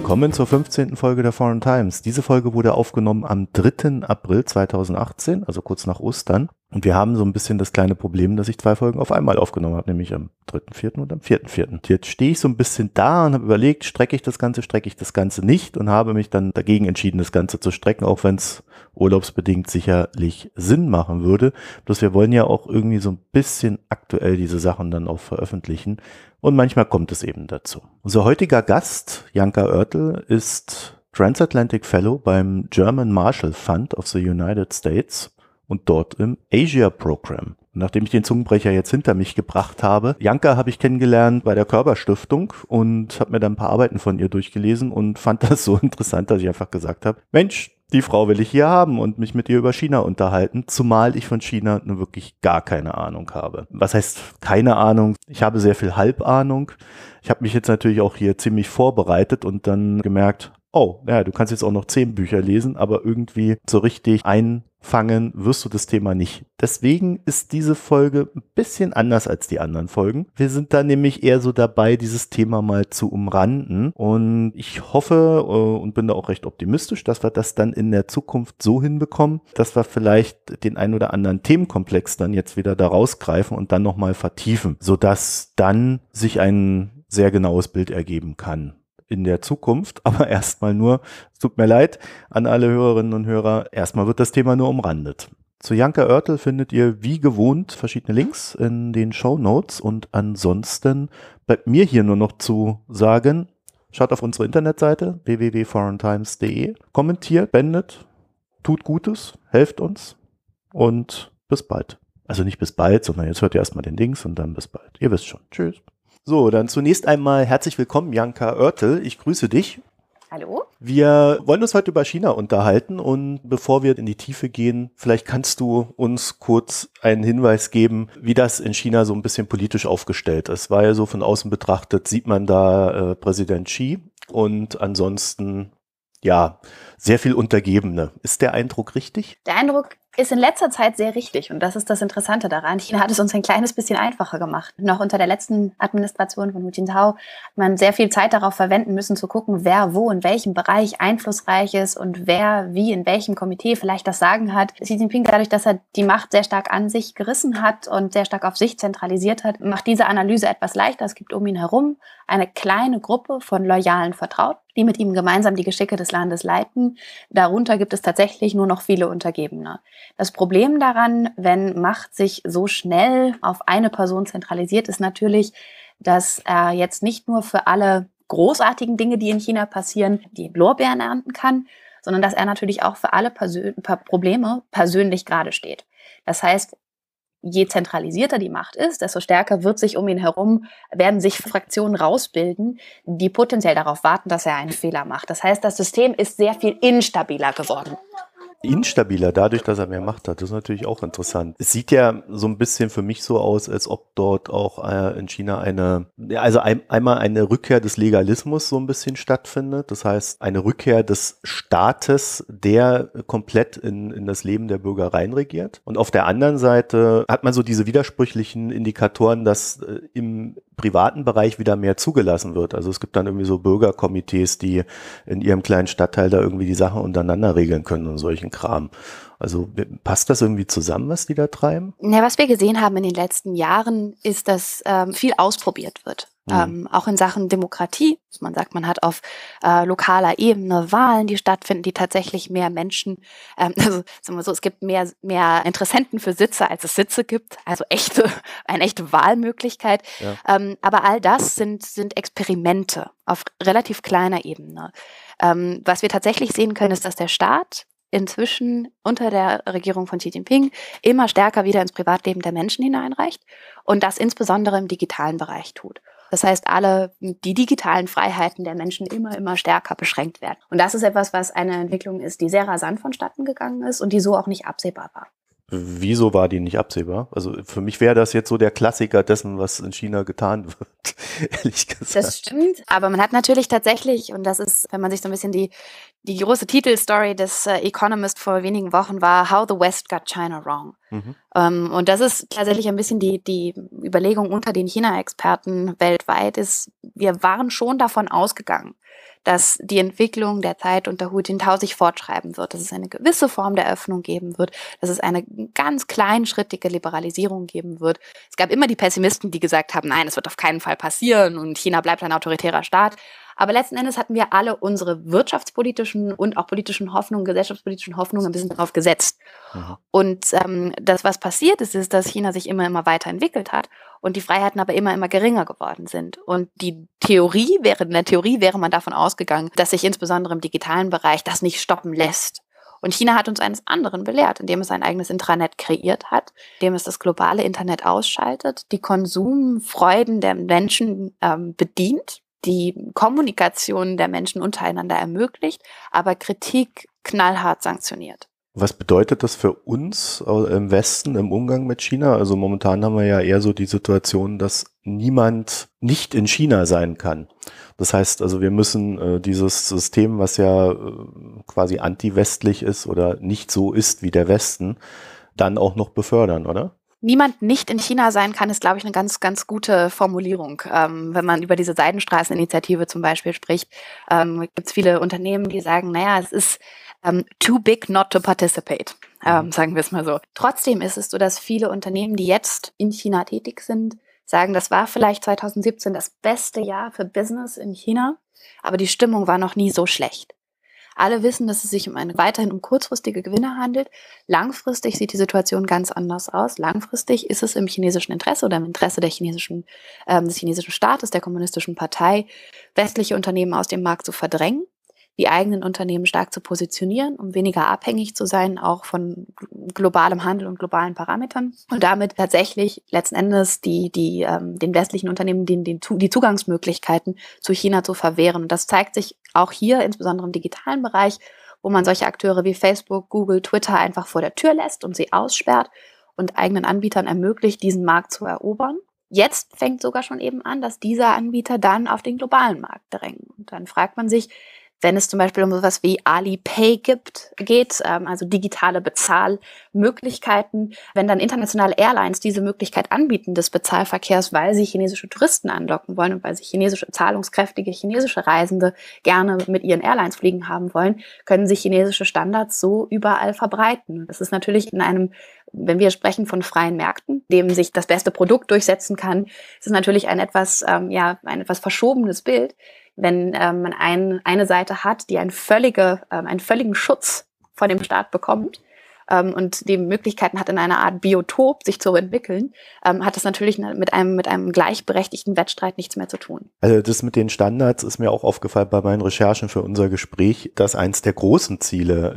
Willkommen zur 15. Folge der Foreign Times. Diese Folge wurde aufgenommen am 3. April 2018, also kurz nach Ostern. Und wir haben so ein bisschen das kleine Problem, dass ich 2 Folgen auf einmal aufgenommen habe, nämlich am 3.4. und am 4.4. Jetzt stehe ich so ein bisschen da und habe überlegt, strecke ich das Ganze nicht und habe mich dann dagegen entschieden, das Ganze zu strecken, auch wenn es urlaubsbedingt sicherlich Sinn machen würde. Bloß wir wollen ja auch irgendwie so ein bisschen aktuell diese Sachen dann auch veröffentlichen. Und manchmal kommt es eben dazu. Unser heutiger Gast, Janka Oertel, ist Transatlantic Fellow beim German Marshall Fund of the United States und dort im Asia Program. Nachdem ich den Zungenbrecher jetzt hinter mich gebracht habe, Janka habe ich kennengelernt bei der Körber Stiftung und habe mir dann ein paar Arbeiten von ihr durchgelesen und fand das so interessant, dass ich einfach gesagt habe, Mensch, die Frau will ich hier haben und mich mit ihr über China unterhalten, zumal ich von China nur wirklich gar keine Ahnung habe. Was heißt keine Ahnung? Ich habe sehr viel Halbahnung. Ich habe mich jetzt natürlich auch hier ziemlich vorbereitet und dann gemerkt, oh, ja, du kannst jetzt auch noch 10 Bücher lesen, aber irgendwie so richtig einfangen wirst du das Thema nicht. Deswegen ist diese Folge ein bisschen anders als die anderen Folgen. Wir sind da nämlich eher so dabei, dieses Thema mal zu umranden und ich hoffe und bin da auch recht optimistisch, dass wir das dann in der Zukunft so hinbekommen, dass wir vielleicht den ein oder anderen Themenkomplex dann jetzt wieder da rausgreifen und dann nochmal vertiefen, sodass dann sich ein sehr genaues Bild ergeben kann in der Zukunft, aber erstmal nur, es tut mir leid an alle Hörerinnen und Hörer, erstmal wird das Thema nur umrandet. Zu Janka Oertel findet ihr wie gewohnt verschiedene Links in den Shownotes und ansonsten bleibt mir hier nur noch zu sagen, schaut auf unsere Internetseite www.foreigntimes.de, kommentiert, spendet, tut Gutes, helft uns und bis bald. Also nicht bis bald, sondern jetzt hört ihr erstmal den Links und dann bis bald. Ihr wisst schon. Tschüss. So, dann zunächst einmal herzlich willkommen, Janka Oertel. Ich grüße dich. Hallo. Wir wollen uns heute über China unterhalten und bevor wir in die Tiefe gehen, vielleicht kannst du uns kurz einen Hinweis geben, wie das in China so ein bisschen politisch aufgestellt ist. Weil ja so von außen betrachtet sieht man da Präsident Xi und ansonsten ja sehr viel Untergebene. Ist der Eindruck richtig? Der Eindruck ist in letzter Zeit sehr richtig und das ist das Interessante daran. China hat es uns ein kleines bisschen einfacher gemacht. Noch unter der letzten Administration von Hu Jintao hat man sehr viel Zeit darauf verwenden müssen, zu gucken, wer wo in welchem Bereich einflussreich ist und wer wie in welchem Komitee vielleicht das Sagen hat. Xi Jinping, dadurch, dass er die Macht sehr stark an sich gerissen hat und sehr stark auf sich zentralisiert hat, macht diese Analyse etwas leichter. Es gibt um ihn herum eine kleine Gruppe von loyalen Vertrauten, die mit ihm gemeinsam die Geschicke des Landes leiten. Darunter gibt es tatsächlich nur noch viele Untergebene. Das Problem daran, wenn Macht sich so schnell auf eine Person zentralisiert, ist natürlich, dass er jetzt nicht nur für alle großartigen Dinge, die in China passieren, die Lorbeeren ernten kann, sondern dass er natürlich auch für alle Probleme persönlich gerade steht. Das heißt, je zentralisierter die Macht ist, desto stärker werden sich Fraktionen rausbilden, die potenziell darauf warten, dass er einen Fehler macht. Das heißt, das System ist sehr viel instabiler geworden. Instabiler, dadurch, dass er mehr Macht hat. Das ist natürlich auch interessant. Es sieht ja so ein bisschen für mich so aus, als ob dort auch in China einmal eine Rückkehr des Legalismus so ein bisschen stattfindet. Das heißt, eine Rückkehr des Staates, der komplett in das Leben der Bürger reinregiert. Und auf der anderen Seite hat man so diese widersprüchlichen Indikatoren, dass im privaten Bereich wieder mehr zugelassen wird. Also es gibt dann irgendwie so Bürgerkomitees, die in ihrem kleinen Stadtteil da irgendwie die Sachen untereinander regeln können und solchen Kram. Also passt das irgendwie zusammen, was die da treiben? Ja, was wir gesehen haben in den letzten Jahren, ist, dass viel ausprobiert wird. Auch in Sachen Demokratie. Man sagt, man hat auf lokaler Ebene Wahlen, die stattfinden, die tatsächlich mehr Menschen, also sagen wir so, es gibt mehr Interessenten für Sitze, als es Sitze gibt. Also eine echte Wahlmöglichkeit. Ja. Aber all das sind Experimente auf relativ kleiner Ebene. Was wir tatsächlich sehen können, ist, dass der Staat inzwischen unter der Regierung von Xi Jinping immer stärker wieder ins Privatleben der Menschen hineinreicht und das insbesondere im digitalen Bereich tut. Das heißt, die digitalen Freiheiten der Menschen immer stärker beschränkt werden. Und das ist etwas, was eine Entwicklung ist, die sehr rasant vonstatten gegangen ist und die so auch nicht absehbar war. Wieso war die nicht absehbar? Also für mich wäre das jetzt so der Klassiker dessen, was in China getan wird, ehrlich gesagt. Das stimmt, aber man hat natürlich tatsächlich, und das ist, wenn man sich so ein bisschen die große Titelstory des Economist vor wenigen Wochen war, How the West Got China Wrong. Und das ist tatsächlich ein bisschen die Überlegung unter den China-Experten weltweit ist, wir waren schon davon ausgegangen, dass die Entwicklung der Zeit unter Hu Jintao sich fortschreiben wird, dass es eine gewisse Form der Öffnung geben wird, dass es eine ganz kleinschrittige Liberalisierung geben wird. Es gab immer die Pessimisten, die gesagt haben, nein, es wird auf keinen Fall passieren und China bleibt ein autoritärer Staat. Aber letzten Endes hatten wir alle unsere wirtschaftspolitischen und auch politischen Hoffnungen, gesellschaftspolitischen Hoffnungen ein bisschen darauf gesetzt. Mhm. Und das, was passiert ist, ist, dass China sich immer weiterentwickelt hat und die Freiheiten aber immer geringer geworden sind. Und in der Theorie wäre man davon ausgegangen, dass sich insbesondere im digitalen Bereich das nicht stoppen lässt. Und China hat uns eines anderen belehrt, indem es ein eigenes Intranet kreiert hat, indem es das globale Internet ausschaltet, die Konsumfreuden der Menschen bedient, die Kommunikation der Menschen untereinander ermöglicht, aber Kritik knallhart sanktioniert. Was bedeutet das für uns im Westen im Umgang mit China? Also momentan haben wir ja eher so die Situation, dass niemand nicht in China sein kann. Das heißt also, wir müssen dieses System, was ja quasi anti-westlich ist oder nicht so ist wie der Westen, dann auch noch befördern, oder? Niemand nicht in China sein kann, ist, glaube ich, eine ganz, ganz gute Formulierung. Wenn man über diese Seidenstraßeninitiative zum Beispiel spricht, gibt es viele Unternehmen, die sagen, naja, es ist too big not to participate, sagen wir es mal so. Trotzdem ist es so, dass viele Unternehmen, die jetzt in China tätig sind, sagen, das war vielleicht 2017 das beste Jahr für Business in China, aber die Stimmung war noch nie so schlecht. Alle wissen, dass es sich weiterhin um kurzfristige Gewinne handelt. Langfristig sieht die Situation ganz anders aus. Langfristig ist es im chinesischen Interesse oder im Interesse des chinesischen Staates, der kommunistischen Partei, westliche Unternehmen aus dem Markt zu verdrängen, die eigenen Unternehmen stark zu positionieren, um weniger abhängig zu sein, auch von globalem Handel und globalen Parametern und damit tatsächlich letzten Endes den westlichen Unternehmen die Zugangsmöglichkeiten zu China zu verwehren. Und das zeigt sich auch hier, insbesondere im digitalen Bereich, wo man solche Akteure wie Facebook, Google, Twitter einfach vor der Tür lässt und sie aussperrt und eigenen Anbietern ermöglicht, diesen Markt zu erobern. Jetzt fängt sogar schon eben an, dass diese Anbieter dann auf den globalen Markt drängen. Und dann fragt man sich, wenn es zum Beispiel um sowas wie Alipay geht, also digitale Bezahlmöglichkeiten, wenn dann internationale Airlines diese Möglichkeit anbieten des Bezahlverkehrs, weil sie chinesische Touristen anlocken wollen und weil sie zahlungskräftige chinesische Reisende gerne mit ihren Airlines fliegen haben wollen, können sich chinesische Standards so überall verbreiten. Das ist natürlich wenn wir sprechen von freien Märkten, dem sich das beste Produkt durchsetzen kann, ist es natürlich ein etwas verschobenes Bild, wenn man eine Seite hat, die einen völligen Schutz vor dem Staat bekommt und die Möglichkeiten hat, in einer Art Biotop sich zu entwickeln, hat das natürlich mit einem gleichberechtigten Wettstreit nichts mehr zu tun. Also das mit den Standards ist mir auch aufgefallen bei meinen Recherchen für unser Gespräch, dass eins der großen Ziele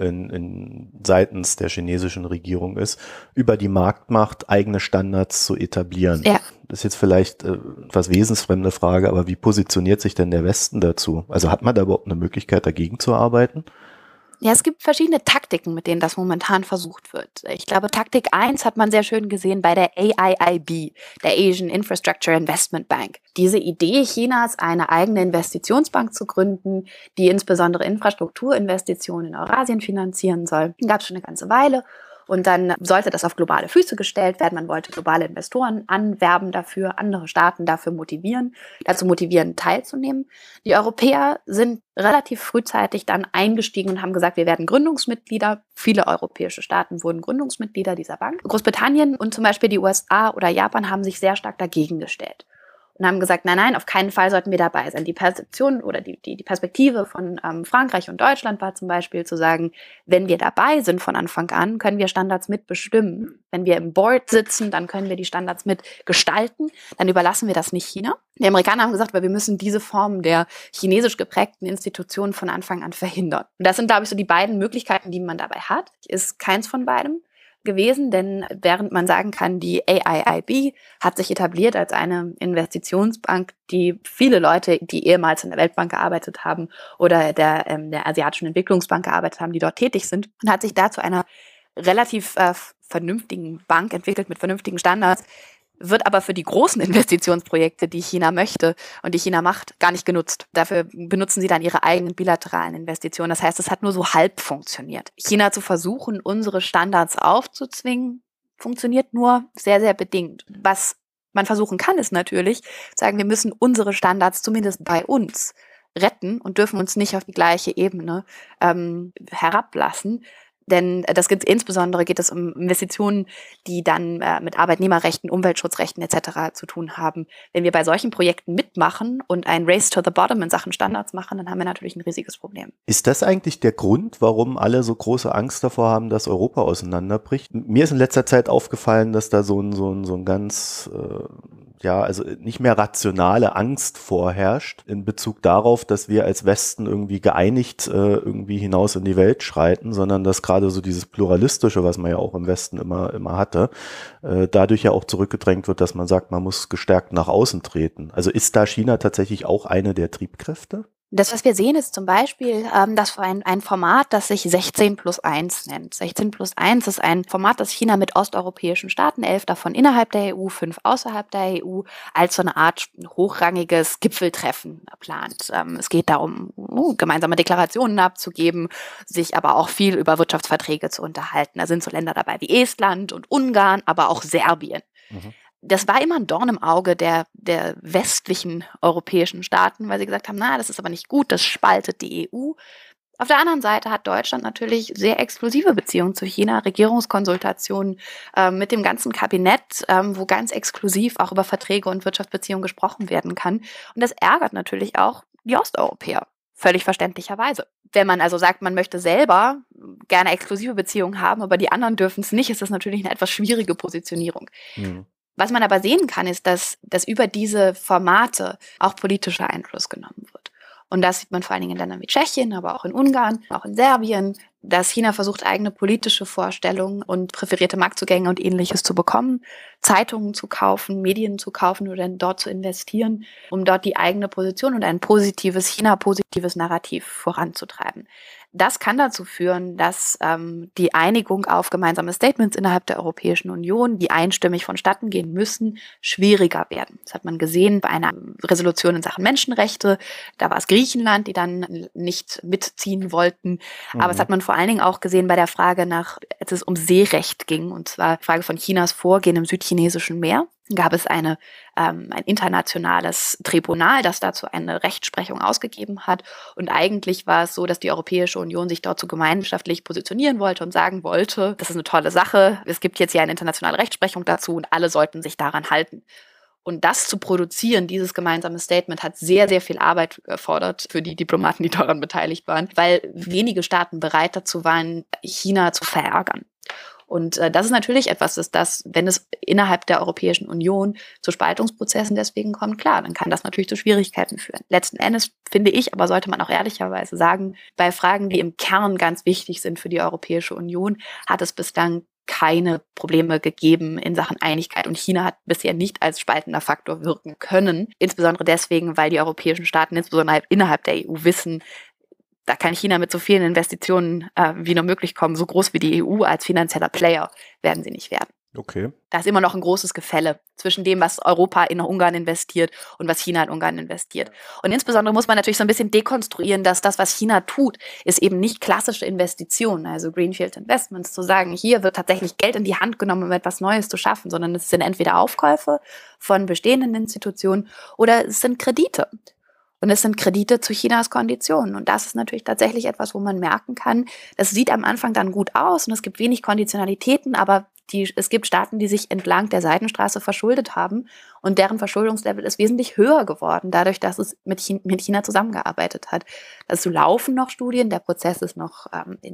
seitens der chinesischen Regierung ist, über die Marktmacht eigene Standards zu etablieren. Ja. Das ist jetzt vielleicht etwas wesensfremde Frage, aber wie positioniert sich denn der Westen dazu? Also hat man da überhaupt eine Möglichkeit, dagegen zu arbeiten? Ja, es gibt verschiedene Taktiken, mit denen das momentan versucht wird. Ich glaube, Taktik 1 hat man sehr schön gesehen bei der AIIB, der Asian Infrastructure Investment Bank. Diese Idee Chinas, eine eigene Investitionsbank zu gründen, die insbesondere Infrastrukturinvestitionen in Eurasien finanzieren soll, gab es schon eine ganze Weile. Und dann sollte das auf globale Füße gestellt werden. Man wollte globale Investoren anwerben dafür, andere Staaten dazu motivieren, teilzunehmen. Die Europäer sind relativ frühzeitig dann eingestiegen und haben gesagt, wir werden Gründungsmitglieder. Viele europäische Staaten wurden Gründungsmitglieder dieser Bank. Großbritannien und zum Beispiel die USA oder Japan haben sich sehr stark dagegen gestellt. Und haben gesagt, nein, auf keinen Fall sollten wir dabei sein. Die Perspektion oder die Perspektive von Frankreich und Deutschland war zum Beispiel zu sagen, wenn wir dabei sind von Anfang an, können wir Standards mitbestimmen. Wenn wir im Board sitzen, dann können wir die Standards mitgestalten. Dann überlassen wir das nicht China. Die Amerikaner haben gesagt, weil wir müssen diese Form der chinesisch geprägten Institutionen von Anfang an verhindern. Und das sind, glaube ich, so die beiden Möglichkeiten, die man dabei hat. Ist keins von beidem gewesen, denn während man sagen kann, die AIIB hat sich etabliert als eine Investitionsbank, die viele Leute, die ehemals in der Weltbank gearbeitet haben oder der Asiatischen Entwicklungsbank gearbeitet haben, die dort tätig sind, und hat sich dazu einer relativ vernünftigen Bank entwickelt mit vernünftigen Standards, wird aber für die großen Investitionsprojekte, die China möchte und die China macht, gar nicht genutzt. Dafür benutzen sie dann ihre eigenen bilateralen Investitionen. Das heißt, es hat nur so halb funktioniert. China zu versuchen, unsere Standards aufzuzwingen, funktioniert nur sehr, sehr bedingt. Was man versuchen kann, ist natürlich, sagen, wir müssen unsere Standards zumindest bei uns retten und dürfen uns nicht auf die gleiche Ebene herablassen. Denn insbesondere geht es um Investitionen, die dann mit Arbeitnehmerrechten, Umweltschutzrechten etc. zu tun haben. Wenn wir bei solchen Projekten mitmachen und ein Race to the Bottom in Sachen Standards machen, dann haben wir natürlich ein riesiges Problem. Ist das eigentlich der Grund, warum alle so große Angst davor haben, dass Europa auseinanderbricht? Mir ist in letzter Zeit aufgefallen, dass da so ein ganz also nicht mehr rationale Angst vorherrscht in Bezug darauf, dass wir als Westen irgendwie geeinigt irgendwie hinaus in die Welt schreiten, sondern dass gerade so dieses Pluralistische, was man ja auch im Westen immer hatte, dadurch ja auch zurückgedrängt wird, dass man sagt, man muss gestärkt nach außen treten. Also ist da China tatsächlich auch eine der Triebkräfte? Das, was wir sehen, ist zum Beispiel das ein Format, das sich 16+1 nennt. 16+1 ist ein Format, das China mit osteuropäischen Staaten, 11 davon innerhalb der EU, 5 außerhalb der EU, als so eine Art hochrangiges Gipfeltreffen plant. Es geht darum, gemeinsame Deklarationen abzugeben, sich aber auch viel über Wirtschaftsverträge zu unterhalten. Da sind so Länder dabei wie Estland und Ungarn, aber auch Serbien. Mhm. Das war immer ein Dorn im Auge der westlichen europäischen Staaten, weil sie gesagt haben, das ist aber nicht gut, das spaltet die EU. Auf der anderen Seite hat Deutschland natürlich sehr exklusive Beziehungen zu China, Regierungskonsultationen mit dem ganzen Kabinett, wo ganz exklusiv auch über Verträge und Wirtschaftsbeziehungen gesprochen werden kann. Und das ärgert natürlich auch die Osteuropäer. Völlig verständlicherweise. Wenn man also sagt, man möchte selber gerne exklusive Beziehungen haben, aber die anderen dürfen es nicht, ist das natürlich eine etwas schwierige Positionierung. Mhm. Was man aber sehen kann, ist, dass über diese Formate auch politischer Einfluss genommen wird. Und das sieht man vor allen Dingen in Ländern wie Tschechien, aber auch in Ungarn, auch in Serbien, dass China versucht, eigene politische Vorstellungen und präferierte Marktzugänge und Ähnliches zu bekommen, Zeitungen zu kaufen, Medien zu kaufen oder dort zu investieren, um dort die eigene Position und ein positives China-positives Narrativ voranzutreiben. Das kann dazu führen, dass die Einigung auf gemeinsame Statements innerhalb der Europäischen Union, die einstimmig vonstatten gehen müssen, schwieriger werden. Das hat man gesehen bei einer Resolution in Sachen Menschenrechte. Da war es Griechenland, die dann nicht mitziehen wollten. Mhm. Aber es hat man vor allen Dingen auch gesehen bei der Frage als es um Seerecht ging, und zwar die Frage von Chinas Vorgehen im Südchinesischen Meer. Gab es ein internationales Tribunal, das dazu eine Rechtsprechung ausgegeben hat. Und eigentlich war es so, dass die Europäische Union sich dort so gemeinschaftlich positionieren wollte und sagen wollte, das ist eine tolle Sache, es gibt jetzt hier eine internationale Rechtsprechung dazu und alle sollten sich daran halten. Und das zu produzieren, dieses gemeinsame Statement, hat sehr, sehr viel Arbeit gefordert für die Diplomaten, die daran beteiligt waren, weil wenige Staaten bereit dazu waren, China zu verärgern. Und das ist natürlich etwas, dass wenn es innerhalb der Europäischen Union zu Spaltungsprozessen deswegen kommt, klar, dann kann das natürlich zu Schwierigkeiten führen. Letzten Endes finde ich, aber sollte man auch ehrlicherweise sagen, bei Fragen, die im Kern ganz wichtig sind für die Europäische Union, hat es bislang keine Probleme gegeben in Sachen Einigkeit. Und China hat bisher nicht als spaltender Faktor wirken können. Insbesondere deswegen, weil die europäischen Staaten, insbesondere innerhalb der EU, wissen, da kann China mit so vielen Investitionen wie nur möglich kommen. So groß wie die EU als finanzieller Player werden sie nicht werden. Okay. Da ist immer noch ein großes Gefälle zwischen dem, was Europa in Ungarn investiert und was China in Ungarn investiert. Und insbesondere muss man natürlich so ein bisschen dekonstruieren, dass das, was China tut, ist eben nicht klassische Investitionen, also Greenfield Investments, zu sagen, hier wird tatsächlich Geld in die Hand genommen, um etwas Neues zu schaffen, sondern es sind entweder Aufkäufe von bestehenden Institutionen oder es sind Kredite. Und es sind Kredite zu Chinas Konditionen. Und das ist natürlich tatsächlich etwas, wo man merken kann, das sieht am Anfang dann gut aus und es gibt wenig Konditionalitäten, aber es gibt Staaten, die sich entlang der Seidenstraße verschuldet haben und deren Verschuldungslevel ist wesentlich höher geworden, dadurch, dass es mit China zusammengearbeitet hat. Dazu laufen noch Studien, der Prozess ist noch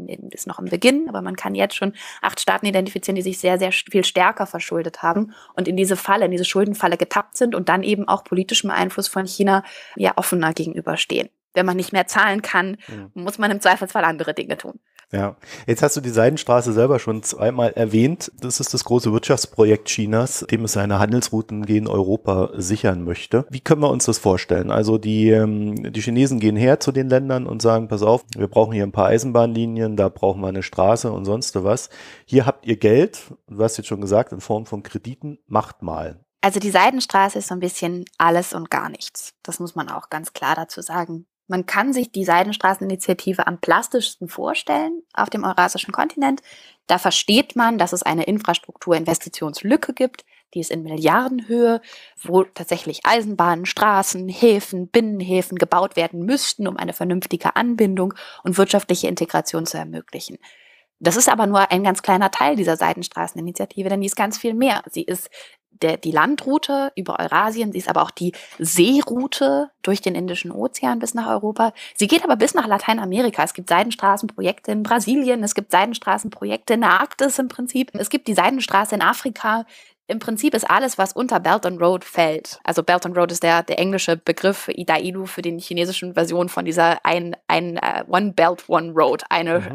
im Beginn, aber man kann jetzt schon 8 Staaten identifizieren, die sich sehr, sehr viel stärker verschuldet haben und in diese Schuldenfalle getappt sind und dann eben auch politischem Einfluss von China ja offener gegenüberstehen. Wenn man nicht mehr zahlen kann, muss man im Zweifelsfall andere Dinge tun. Ja, jetzt hast du die Seidenstraße selber schon zweimal erwähnt. Das ist das große Wirtschaftsprojekt Chinas, dem es seine Handelsrouten gegen Europa sichern möchte. Wie können wir uns das vorstellen? Also die Chinesen gehen her zu den Ländern und sagen, pass auf, wir brauchen hier ein paar Eisenbahnlinien, da brauchen wir eine Straße und sonst was. Hier habt ihr Geld, du hast jetzt schon gesagt, in Form von Krediten, macht mal. Also die Seidenstraße ist so ein bisschen alles und gar nichts. Das muss man auch ganz klar dazu sagen. Man kann sich die Seidenstraßeninitiative am plastischsten vorstellen auf dem eurasischen Kontinent. Da versteht man, dass es eine Infrastrukturinvestitionslücke gibt, Die ist in Milliardenhöhe, wo tatsächlich Eisenbahnen, Straßen, Häfen, Binnenhäfen gebaut werden müssten, um eine vernünftige Anbindung und wirtschaftliche Integration zu ermöglichen. Das ist aber nur ein ganz kleiner Teil dieser Seidenstraßeninitiative, denn die ist ganz viel mehr. Sie ist die Landroute über Eurasien, sie ist aber auch die Seeroute durch den Indischen Ozean bis nach Europa. Sie geht aber bis nach Lateinamerika. Es gibt Seidenstraßenprojekte in Brasilien, es gibt Seidenstraßenprojekte in der Arktis im Prinzip. Es gibt die Seidenstraße in Afrika. Im Prinzip ist alles, was unter Belt and Road fällt. Also Belt and Road ist der englische Begriff für Idailu, für den chinesischen Version von dieser One Belt, One Road,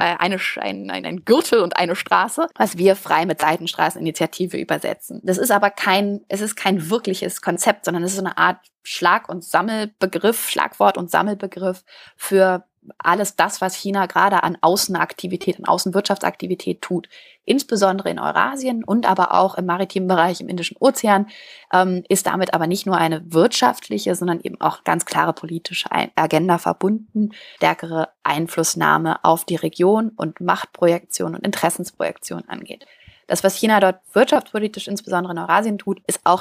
ein Gürtel und eine Straße, was wir frei mit Seidenstraßeninitiative übersetzen. Das ist aber kein wirkliches Konzept, sondern es ist so eine Art Schlagwort und Sammelbegriff für alles das, was China gerade an Außenaktivität, an Außenwirtschaftsaktivität tut. Insbesondere in Eurasien und aber auch im maritimen Bereich im Indischen Ozean, ist damit aber nicht nur eine wirtschaftliche, sondern eben auch ganz klare politische Agenda verbunden, stärkere Einflussnahme auf die Region und Machtprojektion und Interessensprojektion angeht. Das, was China dort wirtschaftspolitisch insbesondere in Eurasien tut, ist auch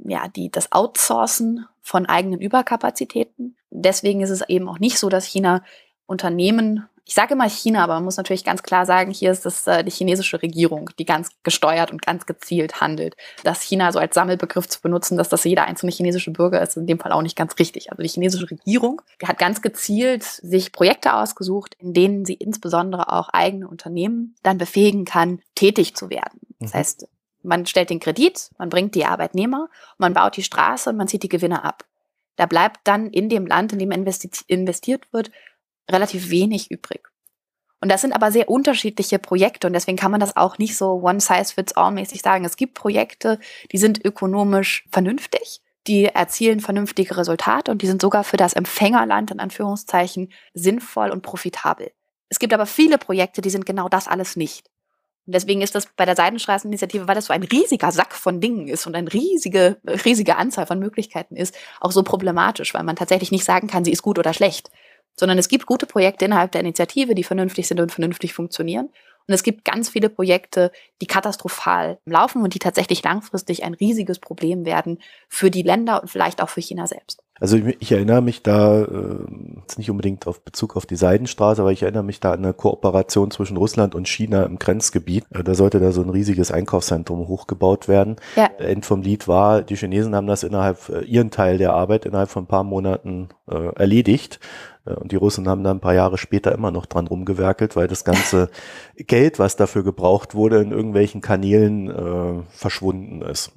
das Outsourcen von eigenen Überkapazitäten. Deswegen ist es eben auch nicht so, dass China Unternehmen, ich sage immer China, aber man muss natürlich ganz klar sagen, hier ist es die chinesische Regierung, die ganz gesteuert und ganz gezielt handelt. Das China so als Sammelbegriff zu benutzen, dass das jeder einzelne chinesische Bürger ist, in dem Fall auch nicht ganz richtig. Also die chinesische Regierung hat ganz gezielt sich Projekte ausgesucht, in denen sie insbesondere auch eigene Unternehmen dann befähigen kann, tätig zu werden. Das heißt, man stellt den Kredit, man bringt die Arbeitnehmer, man baut die Straße und man zieht die Gewinne ab. Da bleibt dann in dem Land, in dem investiert wird, relativ wenig übrig. Und das sind aber sehr unterschiedliche Projekte und deswegen kann man das auch nicht so one-size-fits-all-mäßig sagen. Es gibt Projekte, die sind ökonomisch vernünftig, die erzielen vernünftige Resultate und die sind sogar für das Empfängerland in Anführungszeichen sinnvoll und profitabel. Es gibt aber viele Projekte, die sind genau das alles nicht. Und deswegen ist das bei der Seidenstraßeninitiative, weil das so ein riesiger Sack von Dingen ist und eine riesige Anzahl von Möglichkeiten ist, auch so problematisch, weil man tatsächlich nicht sagen kann, sie ist gut oder schlecht. Sondern es gibt gute Projekte innerhalb der Initiative, die vernünftig sind und vernünftig funktionieren. Und es gibt ganz viele Projekte, die katastrophal laufen und die tatsächlich langfristig ein riesiges Problem werden für die Länder und vielleicht auch für China selbst. Also ich erinnere mich da, jetzt nicht unbedingt auf Bezug auf die Seidenstraße, aber ich erinnere mich da an eine Kooperation zwischen Russland und China im Grenzgebiet. Da sollte da so ein riesiges Einkaufszentrum hochgebaut werden. Ja. End vom Lied war, die Chinesen haben das ihren Teil der Arbeit innerhalb von ein paar Monaten erledigt. Und die Russen haben dann ein paar Jahre später immer noch dran rumgewerkelt, weil das ganze Geld, was dafür gebraucht wurde, in irgendwelchen Kanälen verschwunden ist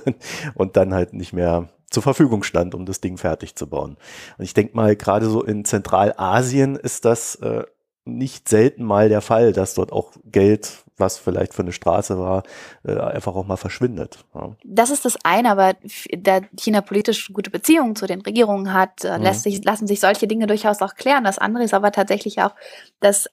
und dann halt nicht mehr zur Verfügung stand, um das Ding fertig zu bauen. Und ich denke mal, gerade so in Zentralasien ist das nicht selten mal der Fall, dass dort auch Geld, was vielleicht für eine Straße war, einfach auch mal verschwindet. Ja. Das ist das eine, aber da China politisch gute Beziehungen zu den Regierungen hat, lassen sich solche Dinge durchaus auch klären. Das andere ist aber tatsächlich auch, dass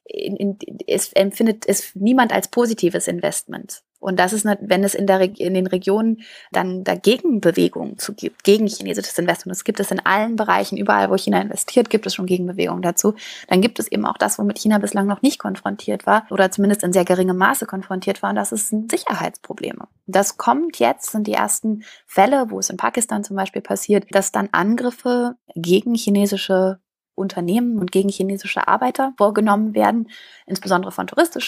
es empfindet es niemand als positives Investment. Und das ist, wenn es in den Regionen dann dagegen Bewegungen gibt, gegen chinesisches Investment. Das gibt es in allen Bereichen, überall, wo China investiert, gibt es schon Gegenbewegungen dazu. Dann gibt es eben auch das, womit China bislang noch nicht konfrontiert war oder zumindest in sehr geringem Maße konfrontiert war. Und das sind Sicherheitsprobleme. Das kommt jetzt, sind die ersten Fälle, wo es in Pakistan zum Beispiel passiert, dass dann Angriffe gegen chinesische Unternehmen und gegen chinesische Arbeiter vorgenommen werden, insbesondere von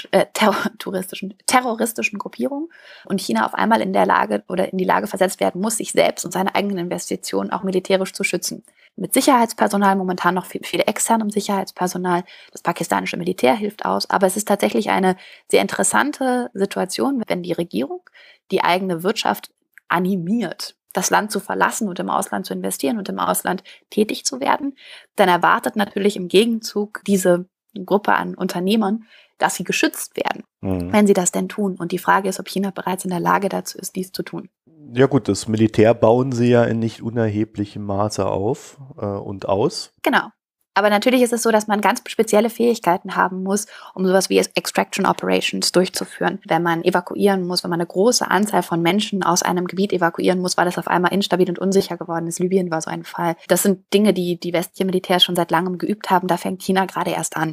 terroristischen Gruppierungen und China auf einmal in die Lage versetzt werden muss, sich selbst und seine eigenen Investitionen auch militärisch zu schützen. Mit Sicherheitspersonal, momentan noch viel externem Sicherheitspersonal, das pakistanische Militär hilft aus, aber es ist tatsächlich eine sehr interessante Situation, wenn die Regierung die eigene Wirtschaft animiert, das Land zu verlassen und im Ausland zu investieren und im Ausland tätig zu werden, dann erwartet natürlich im Gegenzug diese Gruppe an Unternehmern, dass sie geschützt werden, wenn sie das denn tun. Und die Frage ist, ob China bereits in der Lage dazu ist, dies zu tun. Ja gut, das Militär bauen sie ja in nicht unerheblichem Maße auf und aus. Genau. Aber natürlich ist es so, dass man ganz spezielle Fähigkeiten haben muss, um sowas wie Extraction Operations durchzuführen. Wenn man evakuieren muss, wenn man eine große Anzahl von Menschen aus einem Gebiet evakuieren muss, weil das auf einmal instabil und unsicher geworden ist. Libyen war so ein Fall. Das sind Dinge, die westliche Militärs schon seit langem geübt haben. Da fängt China gerade erst an.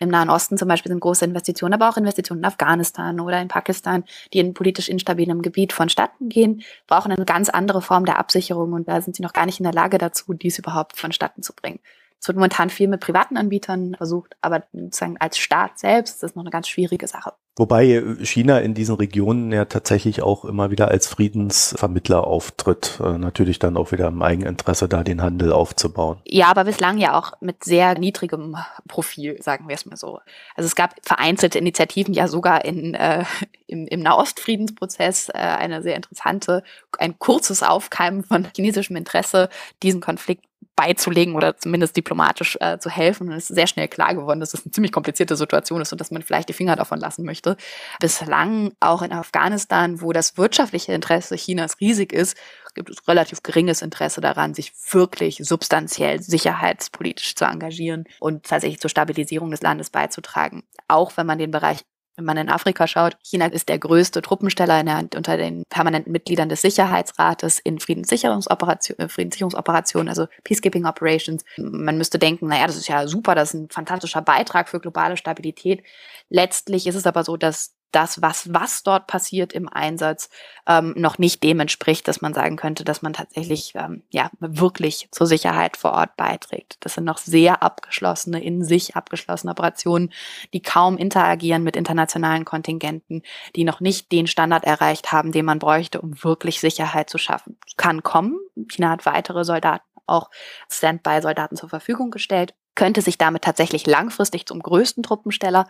Im Nahen Osten zum Beispiel sind große Investitionen, aber auch Investitionen in Afghanistan oder in Pakistan, die in politisch instabilem Gebiet vonstatten gehen, brauchen eine ganz andere Form der Absicherung und da sind sie noch gar nicht in der Lage dazu, dies überhaupt vonstatten zu bringen. Es wird momentan viel mit privaten Anbietern versucht, aber sozusagen als Staat selbst ist das noch eine ganz schwierige Sache. Wobei China in diesen Regionen ja tatsächlich auch immer wieder als Friedensvermittler auftritt. Natürlich dann auch wieder im Eigeninteresse, da den Handel aufzubauen. Ja, aber bislang ja auch mit sehr niedrigem Profil, sagen wir es mal so. Also es gab vereinzelte Initiativen, ja sogar im Nahostfriedensprozess, eine sehr interessante, ein kurzes Aufkeimen von chinesischem Interesse, diesen Konflikt beizulegen oder zumindest diplomatisch zu helfen. Und es ist sehr schnell klar geworden, dass es eine ziemlich komplizierte Situation ist und dass man vielleicht die Finger davon lassen möchte. Bislang auch in Afghanistan, wo das wirtschaftliche Interesse Chinas riesig ist, gibt es relativ geringes Interesse daran, sich wirklich substanziell sicherheitspolitisch zu engagieren und tatsächlich zur Stabilisierung des Landes beizutragen. Auch wenn man den Bereich, wenn man in Afrika schaut, China ist der größte Truppensteller unter den permanenten Mitgliedern des Sicherheitsrates in Friedenssicherungsoperationen, also Peacekeeping Operations. Man müsste denken, naja, das ist ja super, das ist ein fantastischer Beitrag für globale Stabilität. Letztlich ist es aber so, dass das, was dort passiert im Einsatz, noch nicht dem entspricht, dass man sagen könnte, dass man tatsächlich wirklich zur Sicherheit vor Ort beiträgt. Das sind noch sehr abgeschlossene, in sich abgeschlossene Operationen, die kaum interagieren mit internationalen Kontingenten, die noch nicht den Standard erreicht haben, den man bräuchte, um wirklich Sicherheit zu schaffen. Kann kommen. China hat weitere Soldaten, auch Standby-Soldaten zur Verfügung gestellt, könnte sich damit tatsächlich langfristig zum größten Truppensteller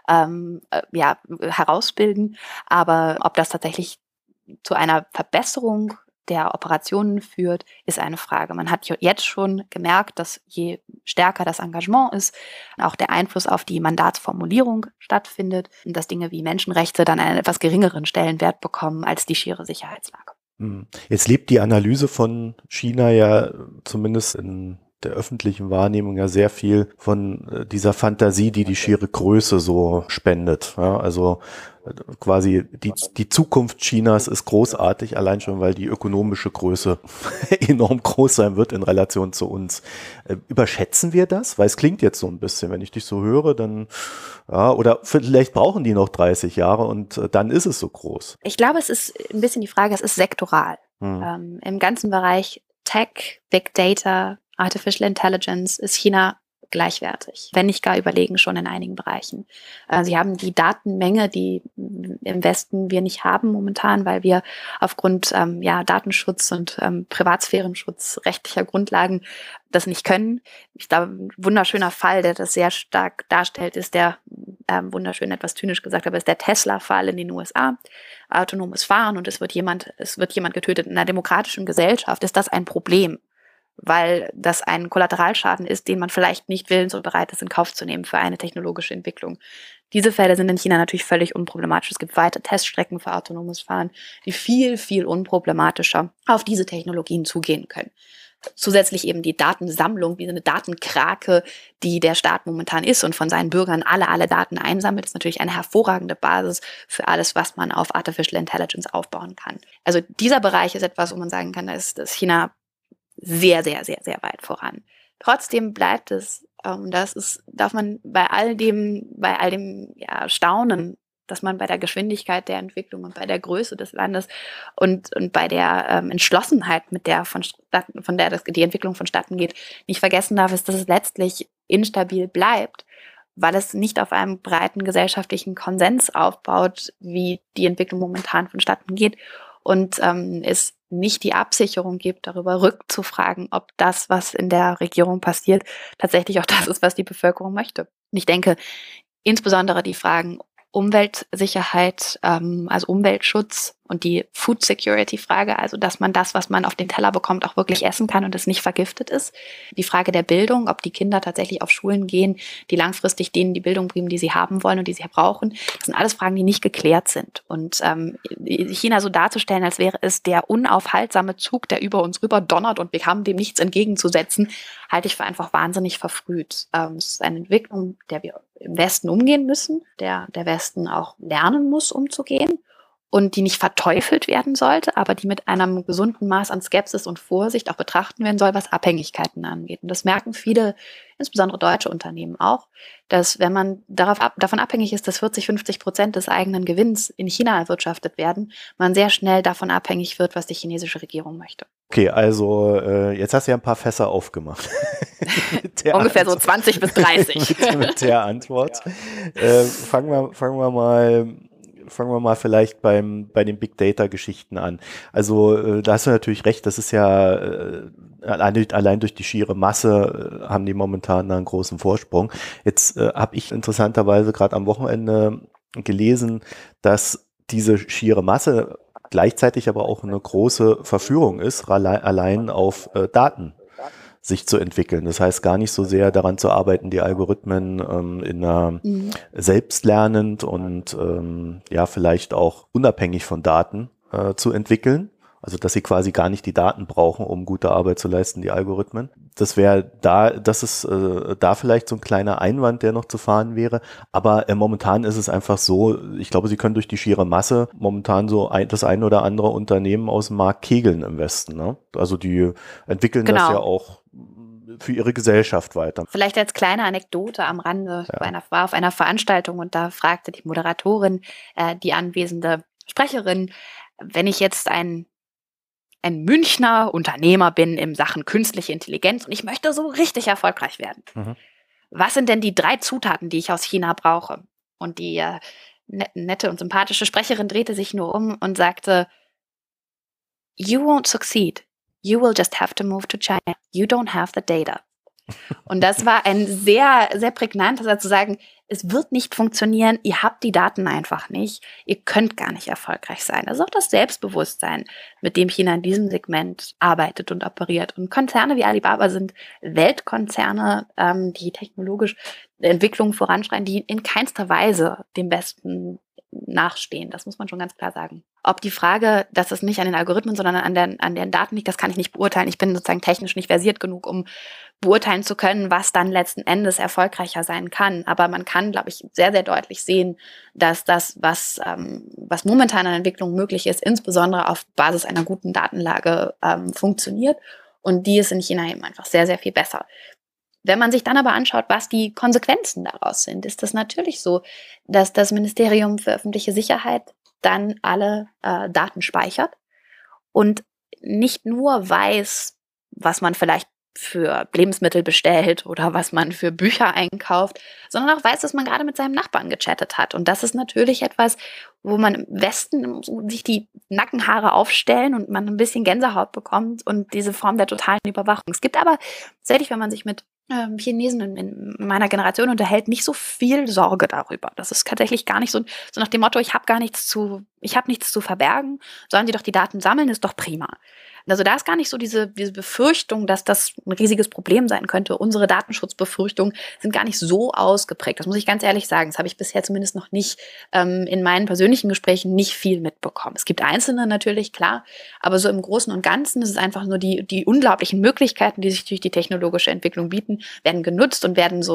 herausbilden. Aber ob das tatsächlich zu einer Verbesserung der Operationen führt, ist eine Frage. Man hat jetzt schon gemerkt, dass je stärker das Engagement ist, auch der Einfluss auf die Mandatsformulierung stattfindet und dass Dinge wie Menschenrechte dann einen etwas geringeren Stellenwert bekommen als die schiere Sicherheitslage. Jetzt lebt die Analyse von China ja zumindest in der öffentlichen Wahrnehmung ja sehr viel von dieser Fantasie, die schiere Größe so spendet. Ja, also quasi die Zukunft Chinas ist großartig, allein schon, weil die ökonomische Größe enorm groß sein wird in Relation zu uns. Überschätzen wir das? Weil es klingt jetzt so ein bisschen, wenn ich dich so höre, dann, ja, oder vielleicht brauchen die noch 30 Jahre und dann ist es so groß. Ich glaube, es ist ein bisschen die Frage, es ist sektoral. Im ganzen Bereich Tech, Big Data, Artificial Intelligence ist China gleichwertig, wenn nicht gar überlegen schon in einigen Bereichen. Sie haben die Datenmenge, die im Westen wir nicht haben momentan, weil wir aufgrund Datenschutz und Privatsphärenschutz rechtlicher Grundlagen das nicht können. Ich glaube, ein wunderschöner Fall, der das sehr stark darstellt, ist der, wunderschön etwas zynisch gesagt, aber ist der Tesla-Fall in den USA. Autonomes Fahren und es wird jemand getötet. In einer demokratischen Gesellschaft ist das ein Problem, weil das ein Kollateralschaden ist, den man vielleicht nicht willens und bereit ist, in Kauf zu nehmen für eine technologische Entwicklung. Diese Fälle sind in China natürlich völlig unproblematisch. Es gibt weite Teststrecken für autonomes Fahren, die viel, viel unproblematischer auf diese Technologien zugehen können. Zusätzlich eben die Datensammlung, wie eine Datenkrake, die der Staat momentan ist und von seinen Bürgern alle Daten einsammelt, ist natürlich eine hervorragende Basis für alles, was man auf Artificial Intelligence aufbauen kann. Also dieser Bereich ist etwas, wo man sagen kann, da ist China sehr, sehr, sehr, sehr weit voran. Trotzdem bleibt es, darf man bei all dem Staunen, dass man bei der Geschwindigkeit der Entwicklung und bei der Größe des Landes und bei der Entschlossenheit, mit der von der die Entwicklung vonstatten geht, nicht vergessen darf, ist, dass es letztlich instabil bleibt, weil es nicht auf einem breiten gesellschaftlichen Konsens aufbaut, wie die Entwicklung momentan vonstatten geht und es nicht die Absicherung gibt, darüber rückzufragen, ob das, was in der Regierung passiert, tatsächlich auch das ist, was die Bevölkerung möchte. Und ich denke, insbesondere die Fragen Umweltsicherheit, also Umweltschutz und die Food Security Frage, also dass man das, was man auf den Teller bekommt, auch wirklich essen kann und es nicht vergiftet ist. Die Frage der Bildung, ob die Kinder tatsächlich auf Schulen gehen, die langfristig denen die Bildung bringen, die sie haben wollen und die sie brauchen. Das sind alles Fragen, die nicht geklärt sind. Und China so darzustellen, als wäre es der unaufhaltsame Zug, der über uns rüber donnert und wir haben dem nichts entgegenzusetzen, halte ich für einfach wahnsinnig verfrüht. Es ist eine Entwicklung, der wir im Westen umgehen müssen, der Westen auch lernen muss, umzugehen und die nicht verteufelt werden sollte, aber die mit einem gesunden Maß an Skepsis und Vorsicht auch betrachten werden soll, was Abhängigkeiten angeht. Und das merken viele insbesondere deutsche Unternehmen auch, dass wenn man davon abhängig ist, dass 40-50% des eigenen Gewinns in China erwirtschaftet werden, man sehr schnell davon abhängig wird, was die chinesische Regierung möchte. Okay, also jetzt hast du ja ein paar Fässer aufgemacht. Ungefähr so 20 bis 30. mit der Antwort. Fangen wir mal vielleicht bei den Big Data Geschichten an. Also da hast du natürlich recht, das ist ja allein durch die schiere Masse haben die momentan einen großen Vorsprung. Jetzt habe ich interessanterweise gerade am Wochenende gelesen, dass diese schiere Masse gleichzeitig aber auch eine große Verführung ist, allein auf Daten sich zu entwickeln. Das heißt gar nicht so sehr daran zu arbeiten, die Algorithmen in einer selbstlernend und ja vielleicht auch unabhängig von Daten zu entwickeln. Also dass sie quasi gar nicht die Daten brauchen, um gute Arbeit zu leisten, die Algorithmen. Das ist da vielleicht so ein kleiner Einwand, der noch zu fahren wäre. Aber momentan ist es einfach so, ich glaube, sie können durch die schiere Masse momentan so das ein oder andere Unternehmen aus dem Markt kegeln im Westen. Ne? Also die entwickeln das ja auch für ihre Gesellschaft weiter. Vielleicht als kleine Anekdote am Rande. Ja. Ich war auf einer Veranstaltung und da fragte die Moderatorin, die anwesende Sprecherin, wenn ich jetzt ein Münchner Unternehmer bin in Sachen künstliche Intelligenz und ich möchte so richtig erfolgreich werden. Was sind denn die 3 Zutaten, die ich aus China brauche? Und die nette und sympathische Sprecherin drehte sich nur um und sagte, You won't succeed. You will just have to move to China. You don't have the data. Und das war ein sehr, sehr prägnanter Satz zu sagen, es wird nicht funktionieren, ihr habt die Daten einfach nicht, ihr könnt gar nicht erfolgreich sein. Das ist auch das Selbstbewusstsein, mit dem China in diesem Segment arbeitet und operiert. Und Konzerne wie Alibaba sind Weltkonzerne, die technologisch Entwicklungen voranschreiten, die in keinster Weise dem Besten nachstehen. Das muss man schon ganz klar sagen. Ob die Frage, dass es nicht an den Algorithmen, sondern an den Daten liegt, das kann ich nicht beurteilen. Ich bin sozusagen technisch nicht versiert genug, um beurteilen zu können, was dann letzten Endes erfolgreicher sein kann. Aber man kann, glaube ich, sehr, sehr deutlich sehen, dass das, was momentan an Entwicklung möglich ist, insbesondere auf Basis einer guten Datenlage funktioniert. Und die ist in China eben einfach sehr, sehr viel besser. Wenn man sich dann aber anschaut, was die Konsequenzen daraus sind, ist das natürlich so, dass das Ministerium für öffentliche Sicherheit dann alle Daten speichert und nicht nur weiß, was man vielleicht für Lebensmittel bestellt oder was man für Bücher einkauft, sondern auch weiß, dass man gerade mit seinem Nachbarn gechattet hat. Und das ist natürlich etwas, wo man im Westen sich die Nackenhaare aufstellen und man ein bisschen Gänsehaut bekommt und diese Form der totalen Überwachung. Es gibt aber tatsächlich, wenn man sich mit Chinesen in meiner Generation unterhält, nicht so viel Sorge darüber. Das ist tatsächlich gar nicht so nach dem Motto, ich habe nichts zu verbergen, sollen sie doch die Daten sammeln, ist doch prima. Also da ist gar nicht so diese Befürchtung, dass das ein riesiges Problem sein könnte. Unsere Datenschutzbefürchtungen sind gar nicht so ausgeprägt. Das muss ich ganz ehrlich sagen. Das habe ich bisher zumindest noch nicht in meinen persönlichen Gesprächen nicht viel mitbekommen. Es gibt Einzelne natürlich, klar, aber so im Großen und Ganzen ist es einfach nur die unglaublichen Möglichkeiten, die sich durch die technologische Entwicklung bieten, werden genutzt und werden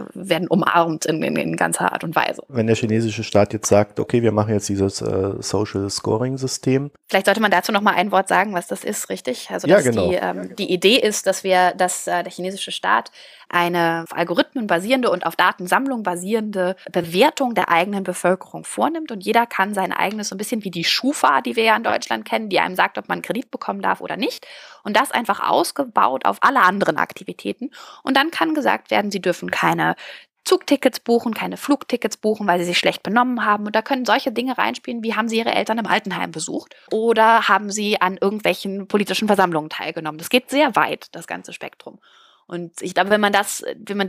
umarmt in ganzer Art und Weise. Wenn der chinesische Staat jetzt sagt, okay, wir machen jetzt dieses Social Scoring System. Vielleicht sollte man dazu noch mal ein Wort sagen, was das ist, richtig? Also dass die Idee ist, dass der chinesische Staat eine auf Algorithmen basierende und auf Datensammlung basierende Bewertung der eigenen Bevölkerung vornimmt und jeder kann sein eigenes, so ein bisschen wie die Schufa, die wir ja in Deutschland kennen, die einem sagt, ob man einen Kredit bekommen darf oder nicht und das einfach ausgebaut auf alle anderen Aktivitäten und dann kann gesagt werden, sie dürfen keine Zugtickets buchen, keine Flugtickets buchen, weil sie sich schlecht benommen haben. Und da können solche Dinge reinspielen, wie haben sie ihre Eltern im Altenheim besucht oder haben sie an irgendwelchen politischen Versammlungen teilgenommen. Das geht sehr weit, das ganze Spektrum. Und ich glaube, wenn man das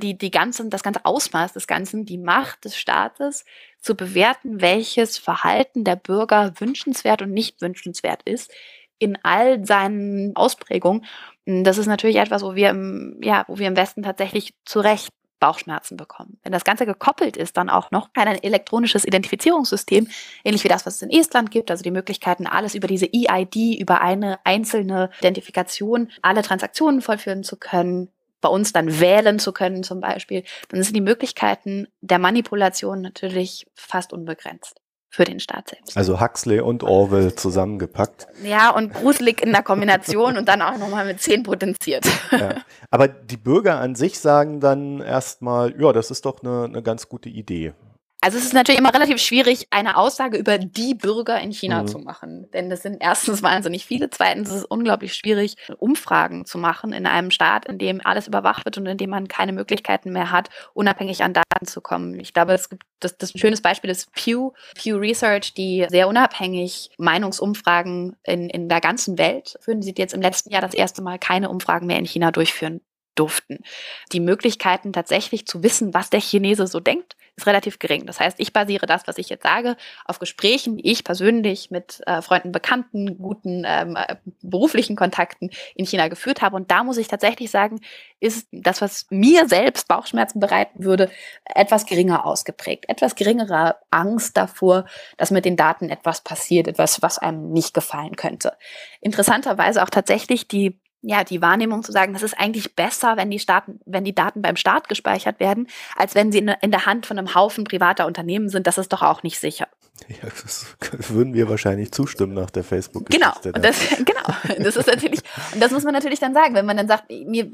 ganze Ausmaß des Ganzen, die Macht des Staates zu bewerten, welches Verhalten der Bürger wünschenswert und nicht wünschenswert ist, in all seinen Ausprägungen, das ist natürlich etwas, wo wir im Westen tatsächlich zu Recht Bauchschmerzen bekommen. Wenn das Ganze gekoppelt ist, dann auch noch ein elektronisches Identifizierungssystem, ähnlich wie das, was es in Estland gibt, also die Möglichkeiten, alles über diese EID, über eine einzelne Identifikation, alle Transaktionen vollführen zu können, bei uns dann wählen zu können zum Beispiel, dann sind die Möglichkeiten der Manipulation natürlich fast unbegrenzt. für den Staat selbst. Also Huxley und Orwell zusammengepackt. Ja, und gruselig in der Kombination und dann auch nochmal mit 10 potenziert. Ja. Aber die Bürger an sich sagen dann erstmal, ja, das ist doch eine ganz gute Idee. Also es ist natürlich immer relativ schwierig, eine Aussage über die Bürger in China zu machen. Denn das sind erstens wahnsinnig viele, zweitens ist es unglaublich schwierig, Umfragen zu machen in einem Staat, in dem alles überwacht wird und in dem man keine Möglichkeiten mehr hat, unabhängig an Daten zu kommen. Ich glaube, es gibt das ein schönes Beispiel ist Pew Research, die sehr unabhängig Meinungsumfragen in der ganzen Welt führen. Sie sind jetzt im letzten Jahr das erste Mal keine Umfragen mehr in China durchführen durften. Die Möglichkeiten tatsächlich zu wissen, was der Chinese so denkt, ist relativ gering. Das heißt, ich basiere das, was ich jetzt sage, auf Gesprächen, die ich persönlich mit Freunden, Bekannten, guten beruflichen Kontakten in China geführt habe. Und da muss ich tatsächlich sagen, ist das, was mir selbst Bauchschmerzen bereiten würde, etwas geringer ausgeprägt. Etwas geringere Angst davor, dass mit den Daten etwas passiert, etwas, was einem nicht gefallen könnte. Interessanterweise auch tatsächlich die Wahrnehmung zu sagen, das ist eigentlich besser, wenn die Daten beim Staat gespeichert werden, als wenn sie in der Hand von einem Haufen privater Unternehmen sind. Das ist doch auch nicht sicher. Ja, das würden wir wahrscheinlich zustimmen nach der Facebook-Geschichte. Genau, das ist natürlich, und das muss man natürlich dann sagen, wenn man dann sagt, wir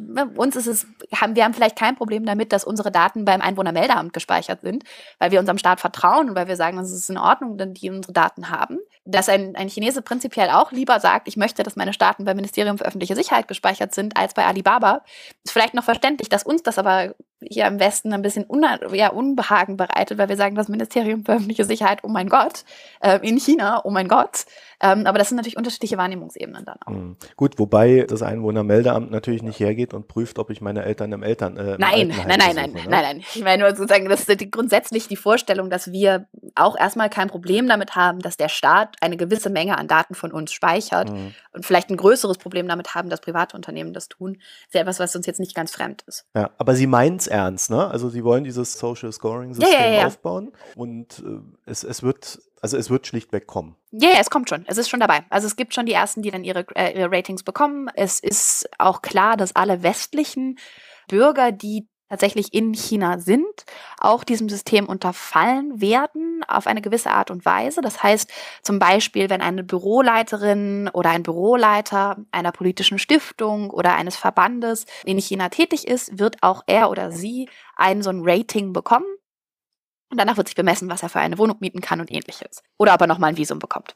haben vielleicht kein Problem damit, dass unsere Daten beim Einwohnermeldeamt gespeichert sind, weil wir unserem Staat vertrauen und weil wir sagen, es ist in Ordnung, denn die unsere Daten haben. Dass ein Chinese prinzipiell auch lieber sagt, ich möchte, dass meine Daten beim Ministerium für öffentliche Sicherheit gespeichert sind, als bei Alibaba, ist vielleicht noch verständlich, dass uns das aber hier im Westen ein bisschen Unbehagen bereitet, weil wir sagen, das Ministerium für öffentliche Sicherheit, oh mein Gott, in China, oh mein Gott. Aber das sind natürlich unterschiedliche Wahrnehmungsebenen dann auch. Gut, wobei das Einwohnermeldeamt natürlich nicht hergeht und prüft, ob ich meine Eltern im Nein. Ich meine nur sozusagen, das ist grundsätzlich die Vorstellung, dass wir auch erstmal kein Problem damit haben, dass der Staat eine gewisse Menge an Daten von uns speichert und vielleicht ein größeres Problem damit haben, dass private Unternehmen das tun. Das ist ja etwas, was uns jetzt nicht ganz fremd ist. Ja, aber Sie meinen es ernst, ne? Also Sie wollen dieses Social Scoring System aufbauen und es wird schlichtweg kommen. Ja, es kommt schon. Es ist schon dabei. Also es gibt schon die ersten, die dann ihre Ratings bekommen. Es ist auch klar, dass alle westlichen Bürger, die tatsächlich in China sind, auch diesem System unterfallen werden auf eine gewisse Art und Weise. Das heißt zum Beispiel, wenn eine Büroleiterin oder ein Büroleiter einer politischen Stiftung oder eines Verbandes in China tätig ist, wird auch er oder sie so ein Rating bekommen. Und danach wird sich bemessen, was er für eine Wohnung mieten kann und ähnliches. Oder ob er nochmal ein Visum bekommt.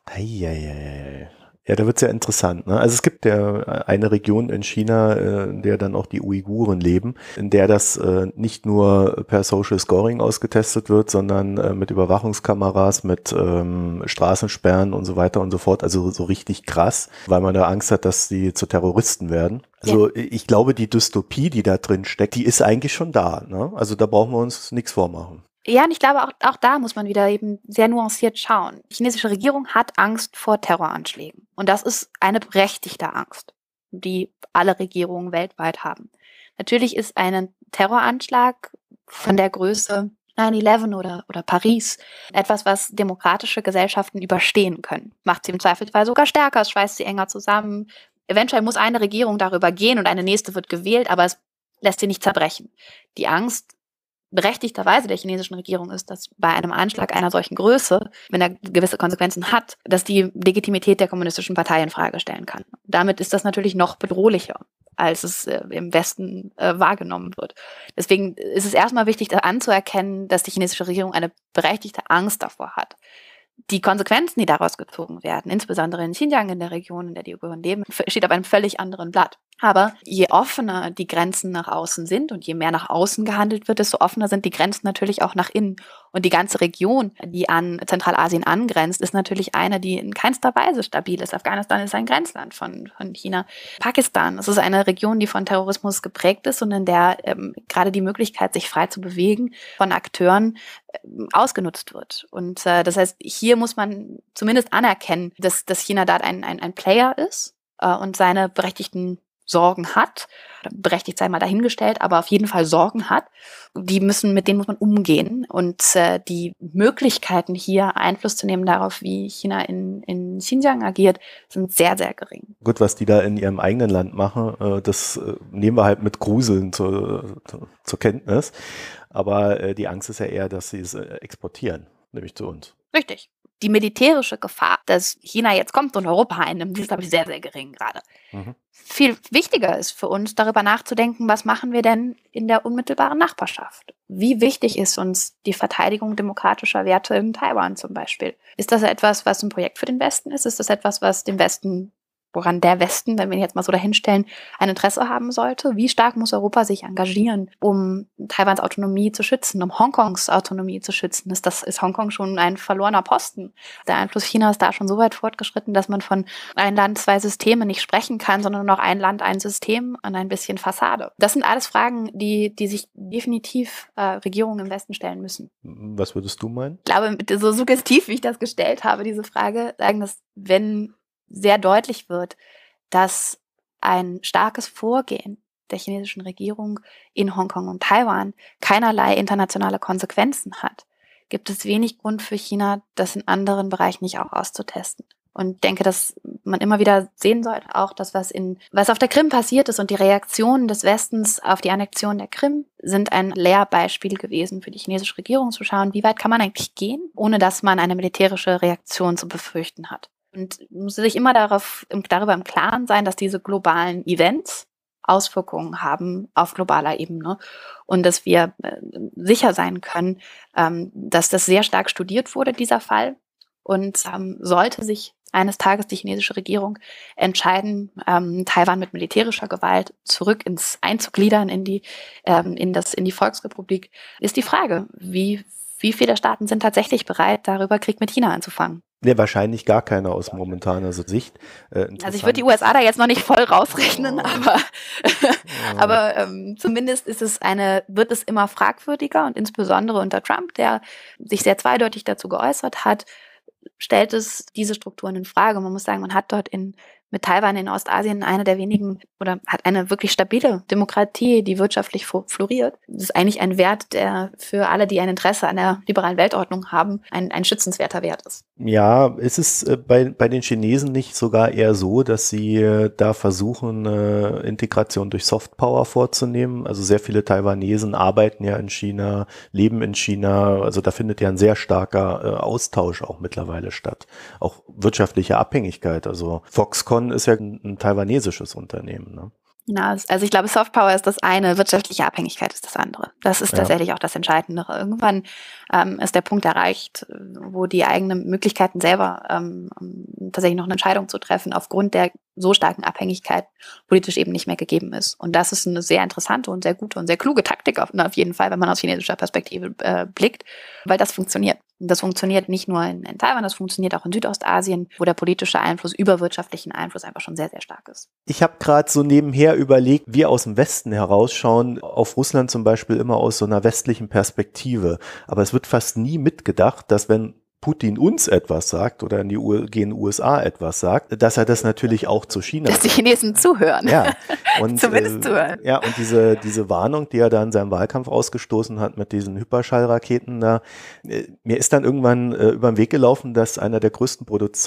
Ja, da wird es ja interessant. Ne? Also es gibt ja eine Region in China, in der dann auch die Uiguren leben, in der das nicht nur per Social Scoring ausgetestet wird, sondern mit Überwachungskameras, mit Straßensperren und so weiter und so fort. Also so richtig krass, weil man da Angst hat, dass sie zu Terroristen werden. Also ich glaube, die Dystopie, die da drin steckt, die ist eigentlich schon da. Ne? Also da brauchen wir uns nichts vormachen. Ja, und ich glaube, auch da muss man wieder eben sehr nuanciert schauen. Die chinesische Regierung hat Angst vor Terroranschlägen. Und das ist eine berechtigte Angst, die alle Regierungen weltweit haben. Natürlich ist ein Terroranschlag von der Größe 9/11 oder Paris etwas, was demokratische Gesellschaften überstehen können. Macht sie im Zweifelsfall sogar stärker, es schweißt sie enger zusammen. Eventuell muss eine Regierung darüber gehen und eine nächste wird gewählt, aber es lässt sie nicht zerbrechen. Die Angst berechtigterweise der chinesischen Regierung ist, dass bei einem Anschlag einer solchen Größe, wenn er gewisse Konsequenzen hat, dass die Legitimität der kommunistischen Partei in Frage stellen kann. Damit ist das natürlich noch bedrohlicher, als es im Westen wahrgenommen wird. Deswegen ist es erstmal wichtig anzuerkennen, dass die chinesische Regierung eine berechtigte Angst davor hat. Die Konsequenzen, die daraus gezogen werden, insbesondere in Xinjiang, in der Region, in der die Uiguren leben, steht auf einem völlig anderen Blatt. Aber je offener die Grenzen nach außen sind und je mehr nach außen gehandelt wird, desto offener sind die Grenzen natürlich auch nach innen. Und die ganze Region, die an Zentralasien angrenzt, ist natürlich eine, die in keinster Weise stabil ist. Afghanistan ist ein Grenzland von China. Pakistan, es ist eine Region, die von Terrorismus geprägt ist und in der gerade die Möglichkeit, sich frei zu bewegen, von Akteuren ausgenutzt wird. Und das heißt, hier muss man zumindest anerkennen, dass China da ein Player ist und seine berechtigten Sorgen hat, berechtigt sei mal dahingestellt, aber auf jeden Fall Sorgen hat, mit denen muss man umgehen. Und die Möglichkeiten, hier Einfluss zu nehmen darauf, wie China in Xinjiang agiert, sind sehr, sehr gering. Gut, was die da in ihrem eigenen Land machen, das nehmen wir halt mit Gruseln zur Kenntnis. Aber die Angst ist ja eher, dass sie es exportieren, nämlich zu uns. Richtig. die militärische Gefahr, dass China jetzt kommt und Europa einnimmt, die ist, glaube ich, sehr, sehr gering gerade. Viel wichtiger ist für uns, darüber nachzudenken, was machen wir denn in der unmittelbaren Nachbarschaft? Wie wichtig ist uns die Verteidigung demokratischer Werte in Taiwan zum Beispiel? Ist das etwas, was ein Projekt für den Westen ist? Ist das etwas, was dem Westen, woran der Westen, wenn wir ihn jetzt mal so dahinstellen, ein Interesse haben sollte? Wie stark muss Europa sich engagieren, um Taiwans Autonomie zu schützen, um Hongkongs Autonomie zu schützen? Ist Hongkong schon ein verlorener Posten? Der Einfluss Chinas ist da schon so weit fortgeschritten, dass man von ein Land, zwei Systeme nicht sprechen kann, sondern nur noch ein Land, ein System und ein bisschen Fassade. Das sind alles Fragen, die sich definitiv Regierungen im Westen stellen müssen. Was würdest du meinen? Ich glaube, so suggestiv, wie ich das gestellt habe, diese Frage, sagen, dass wenn sehr deutlich wird, dass ein starkes Vorgehen der chinesischen Regierung in Hongkong und Taiwan keinerlei internationale Konsequenzen hat, gibt es wenig Grund für China, das in anderen Bereichen nicht auch auszutesten. Und denke, dass man immer wieder sehen sollte, auch das, was auf der Krim passiert ist und die Reaktionen des Westens auf die Annexion der Krim sind ein Lehrbeispiel gewesen für die chinesische Regierung, zu schauen, wie weit kann man eigentlich gehen, ohne dass man eine militärische Reaktion zu befürchten hat. Und muss sich immer darüber im Klaren sein, dass diese globalen Events Auswirkungen haben auf globaler Ebene und dass wir sicher sein können, dass das sehr stark studiert wurde, dieser Fall. Und sollte sich eines Tages die chinesische Regierung entscheiden, Taiwan mit militärischer Gewalt zurück einzugliedern in die Volksrepublik, ist die Frage, wie viele Staaten sind tatsächlich bereit, darüber Krieg mit China anzufangen? Nee, wahrscheinlich gar keine aus momentaner Sicht. Also ich würde die USA da jetzt noch nicht voll rausrechnen, aber zumindest wird es immer fragwürdiger und insbesondere unter Trump, der sich sehr zweideutig dazu geäußert hat, stellt es diese Strukturen in Frage. Man muss sagen, man hat dort mit Taiwan in Ostasien eine der wenigen oder hat eine wirklich stabile Demokratie, die wirtschaftlich floriert. Das ist eigentlich ein Wert, der für alle, die ein Interesse an der liberalen Weltordnung haben, ein schützenswerter Wert ist. Ja, ist es bei den Chinesen nicht sogar eher so, dass sie da versuchen, Integration durch Softpower vorzunehmen? Also sehr viele Taiwanesen arbeiten ja in China, leben in China. Also da findet ja ein sehr starker Austausch auch mittlerweile statt. Auch wirtschaftliche Abhängigkeit. Also Foxconn ist ja ein taiwanesisches Unternehmen, ne? Ja, also ich glaube, Softpower ist das eine, wirtschaftliche Abhängigkeit ist das andere. Das ist tatsächlich auch das Entscheidendere. Irgendwann ist der Punkt erreicht, wo die eigenen Möglichkeiten selber tatsächlich noch eine Entscheidung zu treffen, aufgrund der so starken Abhängigkeit politisch eben nicht mehr gegeben ist. Und das ist eine sehr interessante und sehr gute und sehr kluge Taktik auf jeden Fall, wenn man aus chinesischer Perspektive blickt, weil das funktioniert. Das funktioniert nicht nur in Taiwan, das funktioniert auch in Südostasien, wo der politische Einfluss über wirtschaftlichen Einfluss einfach schon sehr, sehr stark ist. Ich habe gerade so nebenher überlegt, wir aus dem Westen herausschauen auf Russland zum Beispiel immer aus so einer westlichen Perspektive. Aber es wird fast nie mitgedacht, dass wenn Putin uns etwas sagt oder in die USA etwas sagt, dass er das natürlich auch zu China sagt. Dass die Chinesen zuhören. Ja. Und, zumindest zuhören. Ja, und diese Warnung, die er da in seinem Wahlkampf ausgestoßen hat mit diesen Hyperschallraketen da, mir ist dann irgendwann über den Weg gelaufen, dass einer der größten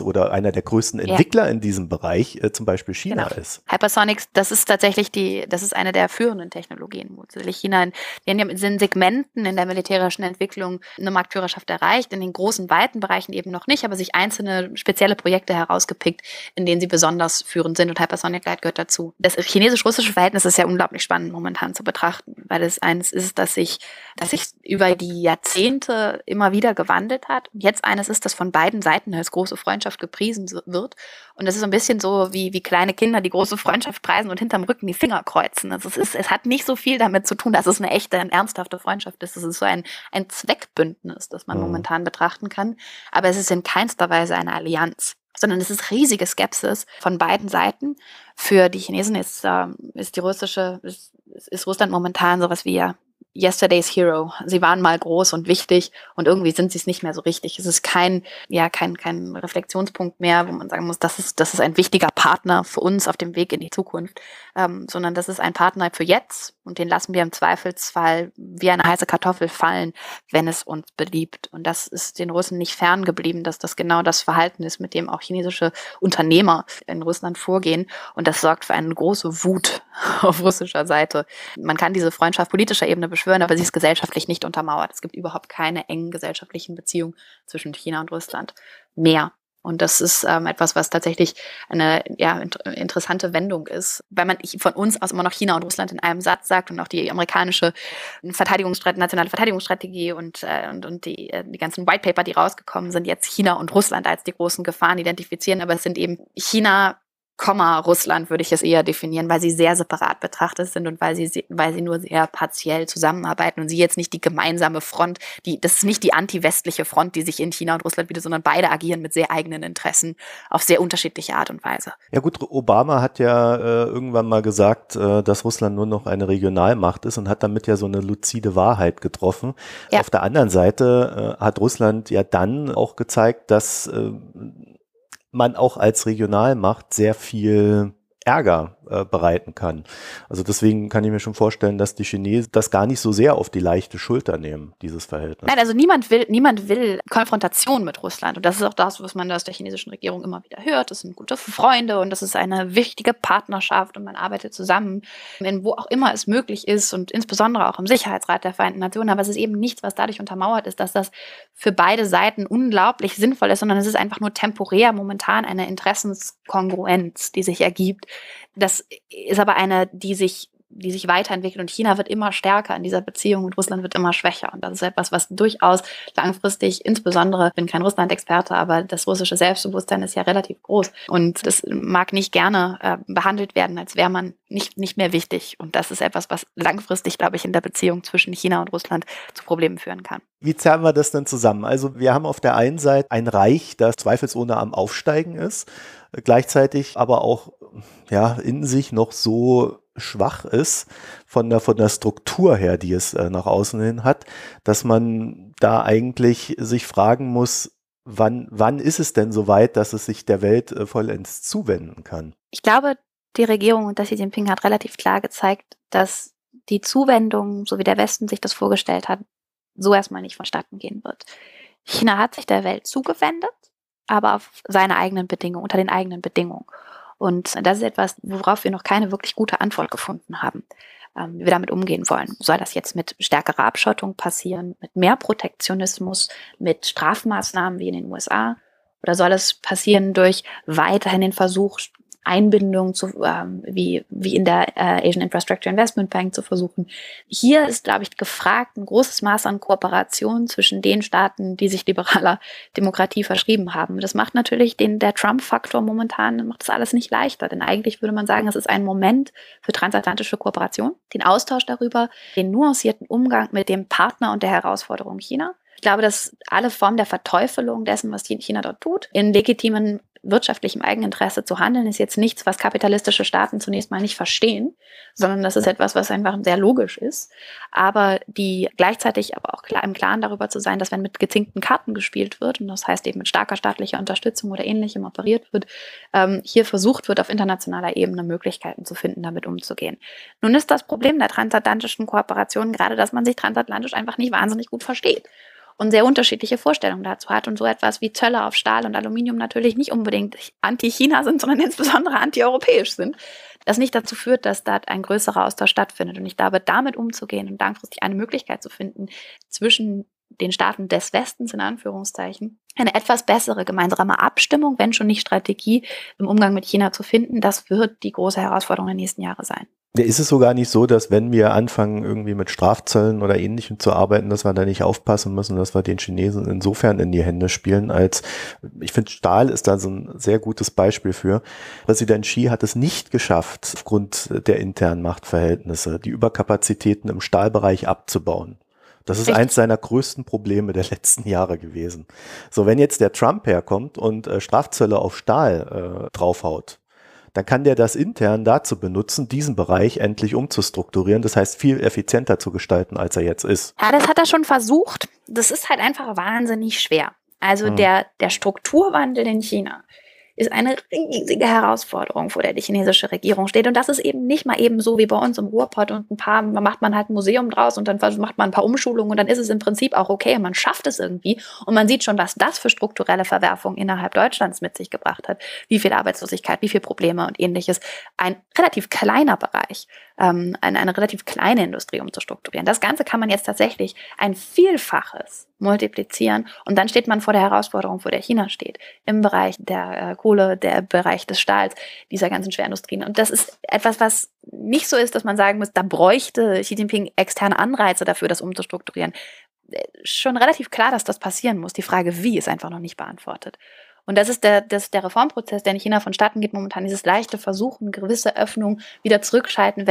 Entwickler in diesem Bereich zum Beispiel China ist. Hypersonics, das ist tatsächlich das ist eine der führenden Technologien, wo China in den Segmenten in der militärischen Entwicklung eine Marktführerschaft erreicht, in den großen Bereichen eben noch nicht, aber sich einzelne spezielle Projekte herausgepickt, in denen sie besonders führend sind und Hypersonic Glide gehört dazu. Das chinesisch-russische Verhältnis ist ja unglaublich spannend momentan zu betrachten, weil es eines ist, das sich über die Jahrzehnte immer wieder gewandelt hat und jetzt eines ist, das von beiden Seiten als große Freundschaft gepriesen wird und das ist so ein bisschen so wie kleine Kinder, die große Freundschaft preisen und hinterm Rücken die Finger kreuzen. Also es hat nicht so viel damit zu tun, dass es eine echte, eine ernsthafte Freundschaft ist. Es ist so ein Zweckbündnis, das man momentan betrachten kann. Aber es ist in keinster Weise eine Allianz, sondern es ist riesige Skepsis von beiden Seiten. Für die Chinesen ist Russland momentan sowas wie Yesterday's Hero. Sie waren mal groß und wichtig und irgendwie sind sie es nicht mehr so richtig. Es ist kein Reflexionspunkt mehr, wo man sagen muss, das ist ein wichtiger Partner für uns auf dem Weg in die Zukunft, sondern das ist ein Partner für jetzt und den lassen wir im Zweifelsfall wie eine heiße Kartoffel fallen, wenn es uns beliebt. Und das ist den Russen nicht fern geblieben, dass das genau das Verhalten ist, mit dem auch chinesische Unternehmer in Russland vorgehen. Und das sorgt für eine große Wut auf russischer Seite. Man kann diese Freundschaft politischer Ebene beschwören, beschwören, aber sie ist gesellschaftlich nicht untermauert. Es gibt überhaupt keine engen gesellschaftlichen Beziehungen zwischen China und Russland mehr. Und das ist etwas, was tatsächlich eine interessante Wendung ist, weil man von uns aus immer noch China und Russland in einem Satz sagt und auch die amerikanische nationale Verteidigungsstrategie und die ganzen White Paper, die rausgekommen sind, jetzt China und Russland als die großen Gefahren identifizieren. Aber es sind eben China, Russland würde ich es eher definieren, weil sie sehr separat betrachtet sind und weil sie nur sehr partiell zusammenarbeiten und sie jetzt nicht die gemeinsame Front, das ist nicht die anti-westliche Front, die sich in China und Russland wieder, sondern beide agieren mit sehr eigenen Interessen auf sehr unterschiedliche Art und Weise. Ja gut, Obama hat ja irgendwann mal gesagt, dass Russland nur noch eine Regionalmacht ist und hat damit ja so eine luzide Wahrheit getroffen. Ja. Auf der anderen Seite hat Russland ja dann auch gezeigt, dass man auch als Regionalmacht sehr viel Ärger bereiten kann. Also deswegen kann ich mir schon vorstellen, dass die Chinesen das gar nicht so sehr auf die leichte Schulter nehmen, dieses Verhältnis. Nein, also niemand will Konfrontation mit Russland. Und das ist auch das, was man aus der chinesischen Regierung immer wieder hört. Das sind gute Freunde und das ist eine wichtige Partnerschaft und man arbeitet zusammen, wo auch immer es möglich ist und insbesondere auch im Sicherheitsrat der Vereinten Nationen. Aber es ist eben nichts, was dadurch untermauert ist, dass das für beide Seiten unglaublich sinnvoll ist, sondern es ist einfach nur temporär momentan eine Interessenskongruenz, die sich ergibt. Das ist aber eine, die sich weiterentwickelt und China wird immer stärker in dieser Beziehung und Russland wird immer schwächer. Und das ist etwas, was durchaus langfristig, insbesondere, ich bin kein Russland-Experte, aber das russische Selbstbewusstsein ist ja relativ groß. Und das mag nicht gerne behandelt werden, als wäre man nicht mehr wichtig. Und das ist etwas, was langfristig, glaube ich, in der Beziehung zwischen China und Russland zu Problemen führen kann. Wie zerren wir das denn zusammen? Also wir haben auf der einen Seite ein Reich, das zweifelsohne am Aufsteigen ist, gleichzeitig aber auch in sich noch so schwach ist von der Struktur her, die es nach außen hin hat, dass man da eigentlich sich fragen muss, wann ist es denn so weit, dass es sich der Welt vollends zuwenden kann? Ich glaube, die Regierung unter Xi Jinping hat relativ klar gezeigt, dass die Zuwendung, so wie der Westen sich das vorgestellt hat, so erstmal nicht vonstatten gehen wird. China hat sich der Welt zugewendet, aber auf seine eigenen Bedingungen, unter den eigenen Bedingungen. Und das ist etwas, worauf wir noch keine wirklich gute Antwort gefunden haben, wie wir damit umgehen wollen. Soll das jetzt mit stärkerer Abschottung passieren, mit mehr Protektionismus, mit Strafmaßnahmen wie in den USA? Oder soll es passieren durch weiterhin den Versuch, Einbindung wie in der Asian Infrastructure Investment Bank zu versuchen? Hier ist, glaube ich, gefragt ein großes Maß an Kooperation zwischen den Staaten, die sich liberaler Demokratie verschrieben haben. Das macht natürlich der Trump-Faktor momentan, macht das alles nicht leichter, denn eigentlich würde man sagen, es ist ein Moment für transatlantische Kooperation, den Austausch darüber, den nuancierten Umgang mit dem Partner und der Herausforderung China. Ich glaube, dass alle Formen der Verteufelung dessen, was China dort tut, in legitimen wirtschaftlichem Eigeninteresse zu handeln, ist jetzt nichts, was kapitalistische Staaten zunächst mal nicht verstehen, sondern das ist etwas, was einfach sehr logisch ist, aber die gleichzeitig aber auch im Klaren darüber zu sein, dass wenn mit gezinkten Karten gespielt wird, und das heißt eben mit starker staatlicher Unterstützung oder Ähnlichem operiert wird, hier versucht wird, auf internationaler Ebene Möglichkeiten zu finden, damit umzugehen. Nun ist das Problem der transatlantischen Kooperation gerade, dass man sich transatlantisch einfach nicht wahnsinnig gut versteht und sehr unterschiedliche Vorstellungen dazu hat und so etwas wie Zölle auf Stahl und Aluminium natürlich nicht unbedingt anti-China sind, sondern insbesondere anti-europäisch sind, das nicht dazu führt, dass dort ein größerer Austausch stattfindet. Und ich glaube, damit umzugehen und langfristig eine Möglichkeit zu finden, zwischen den Staaten des Westens, in Anführungszeichen, eine etwas bessere gemeinsame Abstimmung, wenn schon nicht Strategie, im Umgang mit China zu finden, das wird die große Herausforderung der nächsten Jahre sein. Ist es sogar nicht so, dass wenn wir anfangen, irgendwie mit Strafzöllen oder Ähnlichem zu arbeiten, dass wir da nicht aufpassen müssen, dass wir den Chinesen insofern in die Hände spielen, als, ich finde, Stahl ist da so ein sehr gutes Beispiel für. Präsident Xi hat es nicht geschafft, aufgrund der internen Machtverhältnisse, die Überkapazitäten im Stahlbereich abzubauen. Das ist eins seiner größten Probleme der letzten Jahre gewesen. So, wenn jetzt der Trump herkommt und Strafzölle auf Stahl draufhaut, dann kann der das intern dazu benutzen, diesen Bereich endlich umzustrukturieren. Das heißt, viel effizienter zu gestalten, als er jetzt ist. Ja, das hat er schon versucht. Das ist halt einfach wahnsinnig schwer. Also der Strukturwandel in China, ist eine riesige Herausforderung, vor der die chinesische Regierung steht. Und das ist eben nicht mal eben so wie bei uns im Ruhrpott und macht man halt ein Museum draus und dann macht man ein paar Umschulungen und dann ist es im Prinzip auch okay und man schafft es irgendwie. Und man sieht schon, was das für strukturelle Verwerfungen innerhalb Deutschlands mit sich gebracht hat. Wie viel Arbeitslosigkeit, wie viel Probleme und ähnliches. Ein relativ kleiner Bereich, eine relativ kleine Industrie umzustrukturieren. Das Ganze kann man jetzt tatsächlich ein Vielfaches multiplizieren und dann steht man vor der Herausforderung, vor der China steht, im Bereich der Kohle, der Bereich des Stahls, dieser ganzen Schwerindustrien. Und das ist etwas, was nicht so ist, dass man sagen muss, da bräuchte Xi Jinping externe Anreize dafür, das umzustrukturieren. Schon relativ klar, dass das passieren muss. Die Frage, wie, ist einfach noch nicht beantwortet. Und das ist der Reformprozess, der in China vonstatten geht momentan, dieses leichte Versuchen, gewisse Öffnung wieder zurückschalten,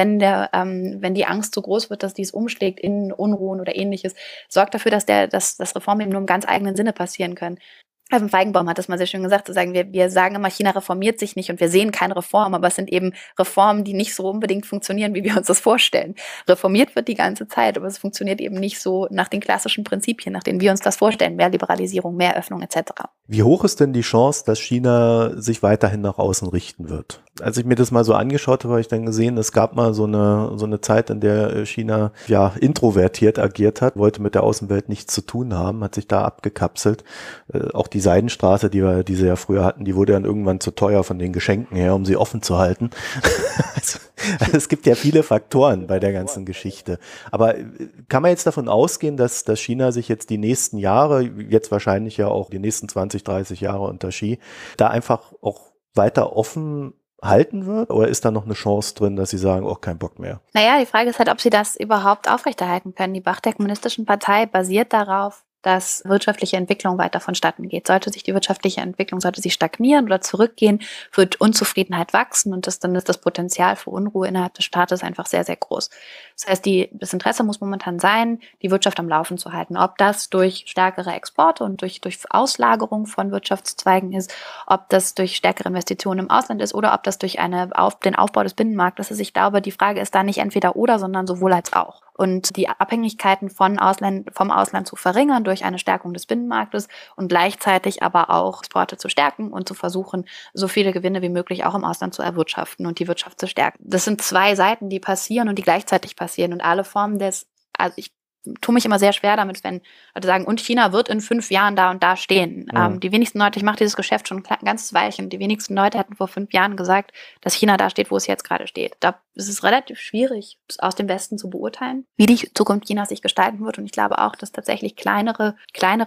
wenn die Angst so groß wird, dass dies umschlägt in Unruhen oder ähnliches, sorgt dafür, dass das Reformen eben nur im ganz eigenen Sinne passieren können. Steffen Feigenbaum hat das mal sehr schön gesagt, zu sagen, wir sagen immer, China reformiert sich nicht und wir sehen keine Reform, aber es sind eben Reformen, die nicht so unbedingt funktionieren, wie wir uns das vorstellen. Reformiert wird die ganze Zeit, aber es funktioniert eben nicht so nach den klassischen Prinzipien, nach denen wir uns das vorstellen, mehr Liberalisierung, mehr Öffnung etc. Wie hoch ist denn die Chance, dass China sich weiterhin nach außen richten wird? Als ich mir das mal so angeschaut habe, habe ich dann gesehen, es gab mal so eine Zeit, in der China ja introvertiert agiert hat, wollte mit der Außenwelt nichts zu tun haben, hat sich da abgekapselt. Auch die Seidenstraße, die sie ja früher hatten, die wurde dann irgendwann zu teuer von den Geschenken her, um sie offen zu halten. Also es gibt ja viele Faktoren bei der ganzen Geschichte. Aber kann man jetzt davon ausgehen, dass China sich jetzt die nächsten Jahre, jetzt wahrscheinlich ja auch die nächsten 20, 30 Jahre unter Xi, da einfach auch weiter offen halten wird? Oder ist da noch eine Chance drin, dass sie sagen, oh, kein Bock mehr? Naja, die Frage ist halt, ob sie das überhaupt aufrechterhalten können. Die Macht der Kommunistischen Partei basiert darauf, dass wirtschaftliche Entwicklung weiter vonstatten geht. Sollte die wirtschaftliche Entwicklung stagnieren oder zurückgehen, wird Unzufriedenheit wachsen und dann ist das Potenzial für Unruhe innerhalb des Staates einfach sehr, sehr groß. Das heißt, das Interesse muss momentan sein, die Wirtschaft am Laufen zu halten. Ob das durch stärkere Exporte und durch Auslagerung von Wirtschaftszweigen ist, ob das durch stärkere Investitionen im Ausland ist oder ob das durch den Aufbau des Binnenmarktes ist. Ich glaube, die Frage ist da nicht entweder oder, sondern sowohl als auch. Und die Abhängigkeiten vom Ausland zu verringern durch eine Stärkung des Binnenmarktes und gleichzeitig aber auch Exporte zu stärken und zu versuchen, so viele Gewinne wie möglich auch im Ausland zu erwirtschaften und die Wirtschaft zu stärken. Das sind zwei Seiten, die passieren und die gleichzeitig passieren und alle Formen ich tue mich immer sehr schwer damit, wenn Leute sagen, und China wird in 5 Jahren da und da stehen. Ja. Die wenigsten Leute, ich mache dieses Geschäft schon ein ganzes Weilchen, die wenigsten Leute hätten vor 5 Jahren gesagt, dass China da steht, wo es jetzt gerade steht. Da ist es relativ schwierig, aus dem Westen zu beurteilen, wie die Zukunft Chinas sich gestalten wird. Und ich glaube auch, dass tatsächlich kleinere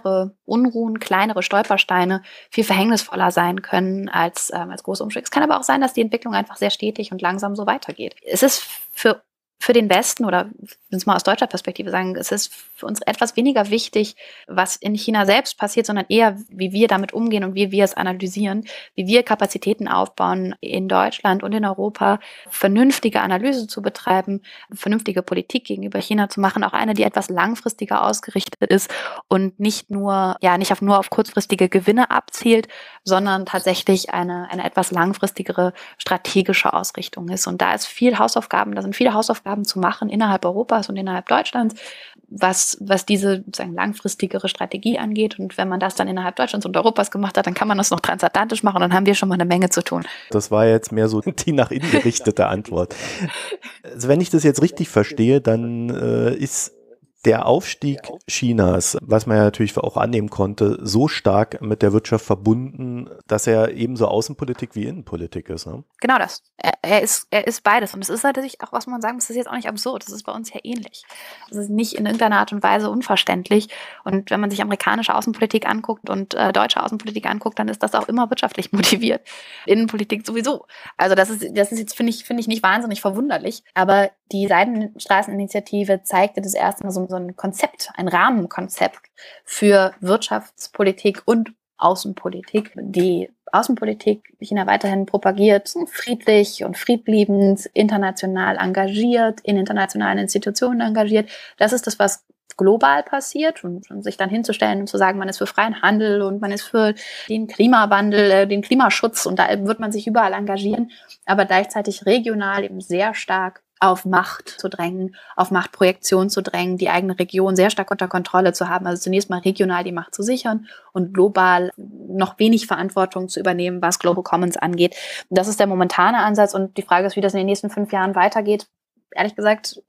Unruhen, kleinere Stolpersteine viel verhängnisvoller sein können als große Umschläge. Es kann aber auch sein, dass die Entwicklung einfach sehr stetig und langsam so weitergeht. Es ist für den Westen, oder wenn wir es mal aus deutscher Perspektive sagen, es ist für uns etwas weniger wichtig, was in China selbst passiert, sondern eher, wie wir damit umgehen und wie wir es analysieren, wie wir Kapazitäten aufbauen in Deutschland und in Europa, vernünftige Analyse zu betreiben, vernünftige Politik gegenüber China zu machen, auch eine, die etwas langfristiger ausgerichtet ist und nicht nur auf kurzfristige Gewinne abzielt, sondern tatsächlich eine etwas langfristigere strategische Ausrichtung ist. Und da sind viele Hausaufgaben zu machen innerhalb Europas und innerhalb Deutschlands, was diese sozusagen langfristigere Strategie angeht. Und wenn man das dann innerhalb Deutschlands und Europas gemacht hat, dann kann man das noch transatlantisch machen und dann haben wir schon mal eine Menge zu tun. Das war jetzt mehr so die nach innen gerichtete Antwort. Also wenn ich das jetzt richtig verstehe, dann ist der Aufstieg Chinas, was man ja natürlich auch annehmen konnte, so stark mit der Wirtschaft verbunden, dass er ebenso Außenpolitik wie Innenpolitik ist. Ne? Genau das. Er ist beides. Und es ist natürlich auch, was man sagen muss, das ist jetzt auch nicht absurd. Das ist bei uns ja ähnlich. Es ist nicht in irgendeiner Art und Weise unverständlich. Und wenn man sich amerikanische Außenpolitik anguckt und deutsche Außenpolitik anguckt, dann ist das auch immer wirtschaftlich motiviert. Innenpolitik sowieso. Also das ist jetzt, finde ich nicht wahnsinnig verwunderlich. Aber die Seidenstraßeninitiative zeigte das erste Mal so ein Konzept, ein Rahmenkonzept für Wirtschaftspolitik und Außenpolitik. Die Außenpolitik China weiterhin propagiert, friedlich und friedliebend, international engagiert, in internationalen Institutionen engagiert. Das ist das, was global passiert und sich dann hinzustellen und zu sagen, man ist für freien Handel und man ist für den Klimawandel, den Klimaschutz und da wird man sich überall engagieren, aber gleichzeitig regional eben sehr stark auf Macht zu drängen, auf Machtprojektion zu drängen, die eigene Region sehr stark unter Kontrolle zu haben. Also zunächst mal regional die Macht zu sichern und global noch wenig Verantwortung zu übernehmen, was Global Commons angeht. Das ist der momentane Ansatz und die Frage ist, wie das in den nächsten 5 Jahren weitergeht. Ehrlich gesagt,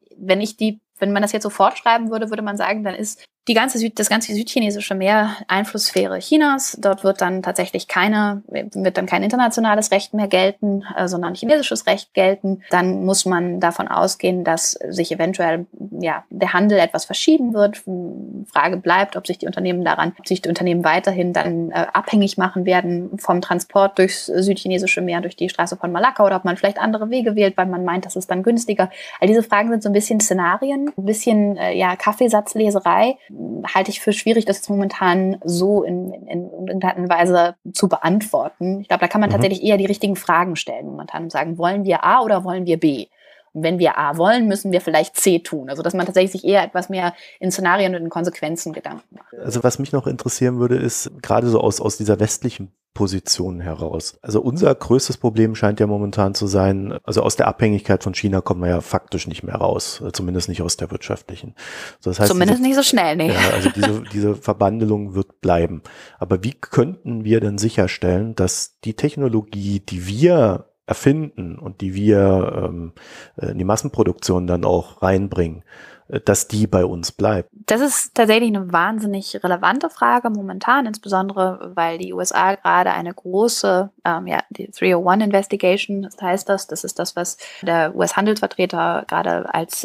wenn man das jetzt so fortschreiben würde, würde man sagen, dann ist das ganze südchinesische Meer Einflusssphäre Chinas. Dort wird dann tatsächlich kein internationales Recht mehr gelten, sondern chinesisches Recht gelten. Dann muss man davon ausgehen, dass sich eventuell der Handel etwas verschieben wird. Frage bleibt, ob sich die Unternehmen weiterhin dann abhängig machen werden vom Transport durchs südchinesische Meer, durch die Straße von Malakka, oder ob man vielleicht andere Wege wählt, weil man meint, das ist dann günstiger. All diese Fragen sind so ein bisschen Szenarien, ein bisschen Kaffeesatzleserei. Halte ich für schwierig, das jetzt momentan so in irgendeiner Weise zu beantworten. Ich glaube, da kann man tatsächlich eher die richtigen Fragen stellen momentan und sagen, wollen wir A oder wollen wir B? Und wenn wir A wollen, müssen wir vielleicht C tun. Also dass man tatsächlich sich eher etwas mehr in Szenarien und in Konsequenzen Gedanken macht. Also was mich noch interessieren würde, ist gerade so aus dieser westlichen Position heraus. Also unser größtes Problem scheint ja momentan zu sein, also aus der Abhängigkeit von China kommen wir ja faktisch nicht mehr raus, zumindest nicht aus der wirtschaftlichen. Also das heißt, zumindest nicht so schnell, nee. Ja, also diese Verbandelung wird bleiben. Aber wie könnten wir denn sicherstellen, dass die Technologie, die wir erfinden und die wir in die Massenproduktion dann auch reinbringen, dass die bei uns bleibt? Das ist tatsächlich eine wahnsinnig relevante Frage momentan, insbesondere weil die USA gerade eine große, die 301 Investigation, das heißt das ist das, was der US-Handelsvertreter gerade als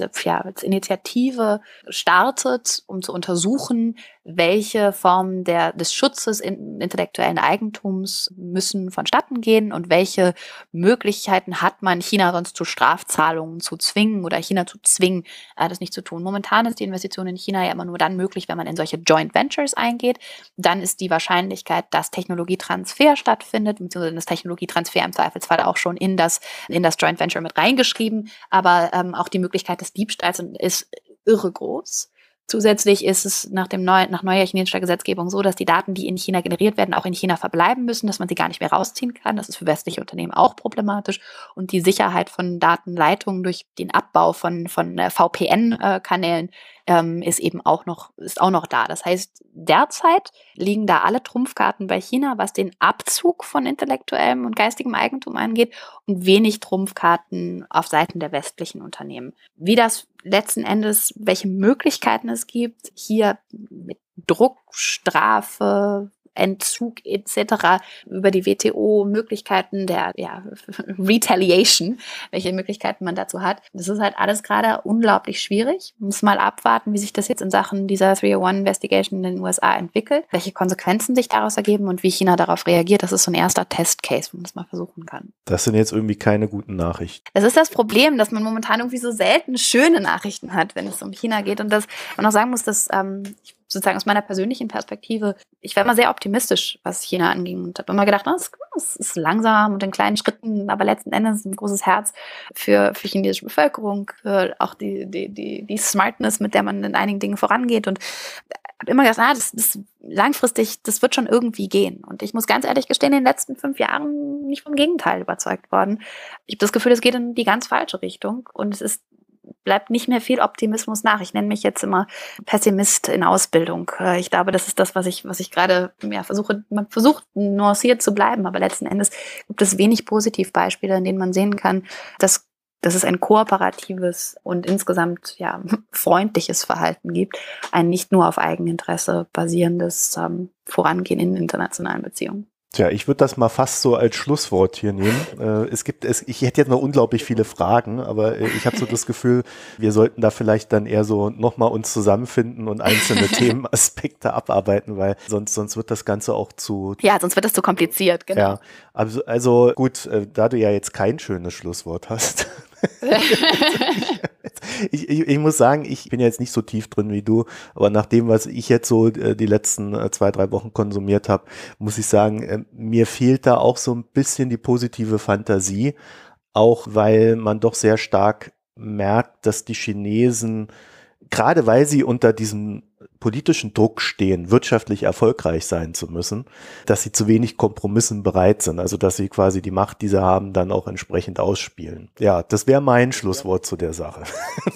Initiative startet, um zu untersuchen, welche Formen des Schutzes intellektuellen Eigentums müssen vonstatten gehen und welche Möglichkeiten hat man, China sonst zu Strafzahlungen zu zwingen oder China zu zwingen, das nicht zu tun. Momentan ist die Investition in China ja immer nur dann möglich, wenn man in solche Joint Ventures eingeht. Dann ist die Wahrscheinlichkeit, dass Technologietransfer stattfindet, beziehungsweise das Technologietransfer im Zweifelsfall auch schon in das Joint Venture mit reingeschrieben. Aber auch die Möglichkeit des Diebstahls ist irre groß. Zusätzlich ist es nach neuer chinesischer Gesetzgebung so, dass die Daten, die in China generiert werden, auch in China verbleiben müssen, dass man sie gar nicht mehr rausziehen kann. Das ist für westliche Unternehmen auch problematisch. Und die Sicherheit von Datenleitungen durch den Abbau von VPN-Kanälen ist auch noch da. Das heißt, derzeit liegen da alle Trumpfkarten bei China, was den Abzug von intellektuellem und geistigem Eigentum angeht, und wenig Trumpfkarten auf Seiten der westlichen Unternehmen. Wie das letzten Endes, welche Möglichkeiten es gibt, hier mit Druck, Strafe, Entzug etc. über die WTO Möglichkeiten der Retaliation, welche Möglichkeiten man dazu hat. Das ist halt alles gerade unglaublich schwierig. Man muss mal abwarten, wie sich das jetzt in Sachen dieser 301 Investigation in den USA entwickelt, welche Konsequenzen sich daraus ergeben und wie China darauf reagiert. Das ist so ein erster Testcase, wo man das mal versuchen kann. Das sind jetzt irgendwie keine guten Nachrichten. Das ist das Problem, dass man momentan irgendwie so selten schöne Nachrichten hat, wenn es um China geht, und dass man auch sagen muss, dass sozusagen aus meiner persönlichen Perspektive, ich war immer sehr optimistisch, was China anging, und habe immer gedacht, es ist langsam und in kleinen Schritten, aber letzten Endes ein großes Herz für chinesische Bevölkerung, für auch die Smartness, mit der man in einigen Dingen vorangeht, und habe immer gedacht, das langfristig, das wird schon irgendwie gehen. Und ich muss ganz ehrlich gestehen, in den letzten 5 Jahren nicht vom Gegenteil überzeugt worden. Ich habe das Gefühl, es geht in die ganz falsche Richtung, und bleibt nicht mehr viel Optimismus nach. Ich nenne mich jetzt immer Pessimist in Ausbildung. Ich glaube, das ist das, was ich gerade versuche. Man versucht, nuanciert zu bleiben, aber letzten Endes gibt es wenig Positivbeispiele, in denen man sehen kann, dass es ein kooperatives und insgesamt freundliches Verhalten gibt, ein nicht nur auf Eigeninteresse basierendes Vorangehen in internationalen Beziehungen. Tja, ich würde das mal fast so als Schlusswort hier nehmen. Ich hätte jetzt noch unglaublich viele Fragen, aber ich habe so das Gefühl, wir sollten da vielleicht dann eher so nochmal uns zusammenfinden und einzelne Themenaspekte abarbeiten, weil sonst wird das Ganze auch zu... Ja, sonst wird das zu kompliziert, genau. Ja, also gut, da du ja jetzt kein schönes Schlusswort hast... Ich muss sagen, ich bin ja jetzt nicht so tief drin wie du, aber nach dem, was ich jetzt so die letzten 2-3 Wochen konsumiert habe, muss ich sagen, mir fehlt da auch so ein bisschen die positive Fantasie, auch weil man doch sehr stark merkt, dass die Chinesen, gerade weil sie unter diesem politischen Druck stehen, wirtschaftlich erfolgreich sein zu müssen, dass sie zu wenig Kompromissen bereit sind, also dass sie quasi die Macht, die sie haben, dann auch entsprechend ausspielen. Ja, das wäre mein Schlusswort zu der Sache.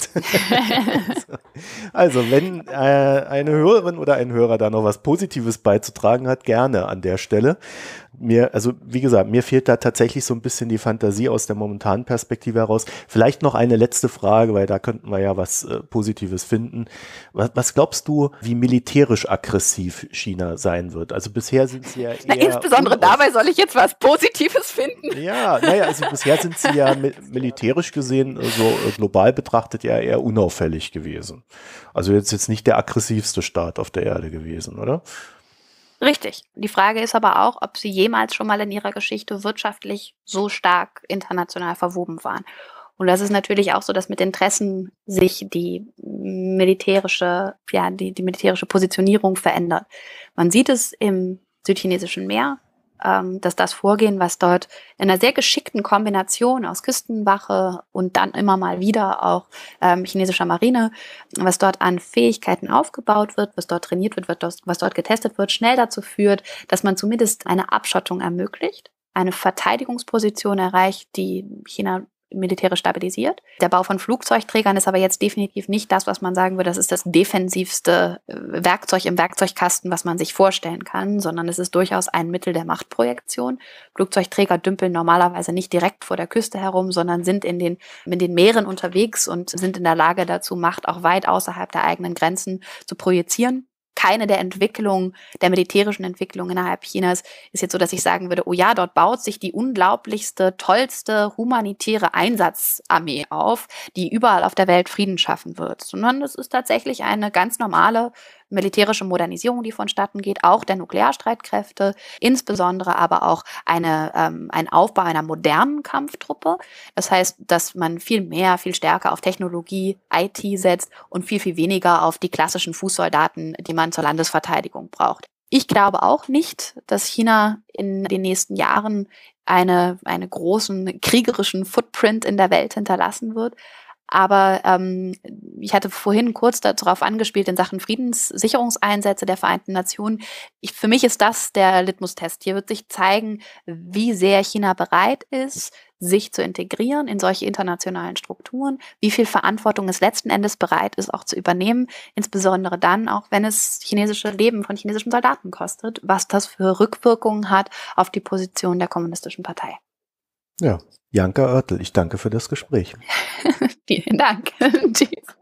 Also, wenn eine Hörerin oder ein Hörer da noch was Positives beizutragen hat, gerne an der Stelle. Also wie gesagt, mir fehlt da tatsächlich so ein bisschen die Fantasie aus der momentanen Perspektive heraus. Vielleicht noch eine letzte Frage, weil da könnten wir ja was Positives finden. Was glaubst du, wie militärisch aggressiv China sein wird? Also bisher sind sie ja eher... insbesondere dabei soll ich jetzt was Positives finden. Ja, naja, also bisher sind sie ja militärisch gesehen, so global betrachtet, ja eher unauffällig gewesen. Also jetzt nicht der aggressivste Staat auf der Erde gewesen, oder? Richtig. Die Frage ist aber auch, ob sie jemals schon mal in ihrer Geschichte wirtschaftlich so stark international verwoben waren. Und das ist natürlich auch so, dass mit Interessen sich die militärische Positionierung verändert. Man sieht es im südchinesischen Meer, dass das Vorgehen, was dort in einer sehr geschickten Kombination aus Küstenwache und dann immer mal wieder auch chinesischer Marine, was dort an Fähigkeiten aufgebaut wird, was dort trainiert wird, was dort getestet wird, schnell dazu führt, dass man zumindest eine Abschottung ermöglicht, eine Verteidigungsposition erreicht, die China militärisch stabilisiert. Der Bau von Flugzeugträgern ist aber jetzt definitiv nicht das, was man sagen würde, das ist das defensivste Werkzeug im Werkzeugkasten, was man sich vorstellen kann, sondern es ist durchaus ein Mittel der Machtprojektion. Flugzeugträger dümpeln normalerweise nicht direkt vor der Küste herum, sondern sind in den Meeren unterwegs und sind in der Lage dazu, Macht auch weit außerhalb der eigenen Grenzen zu projizieren. Keine der militärischen Entwicklungen innerhalb Chinas ist jetzt so, dass ich sagen würde, oh ja, dort baut sich die unglaublichste, tollste humanitäre Einsatzarmee auf, die überall auf der Welt Frieden schaffen wird, sondern es ist tatsächlich eine ganz normale militärische Modernisierung, die vonstatten geht, auch der Nuklearstreitkräfte, insbesondere aber auch ein Aufbau einer modernen Kampftruppe. Das heißt, dass man viel stärker auf Technologie, IT setzt und viel, viel weniger auf die klassischen Fußsoldaten, die man zur Landesverteidigung braucht. Ich glaube auch nicht, dass China in den nächsten Jahren einen großen kriegerischen Footprint in der Welt hinterlassen wird. Aber ich hatte vorhin kurz darauf angespielt in Sachen Friedenssicherungseinsätze der Vereinten Nationen. Für mich ist das der Litmus-Test. Hier wird sich zeigen, wie sehr China bereit ist, sich zu integrieren in solche internationalen Strukturen, wie viel Verantwortung es letzten Endes bereit ist, auch zu übernehmen, insbesondere dann, auch wenn es chinesische Leben von chinesischen Soldaten kostet, was das für Rückwirkungen hat auf die Position der Kommunistischen Partei. Ja, Janka Oertel, ich danke für das Gespräch. Vielen Dank. Tschüss.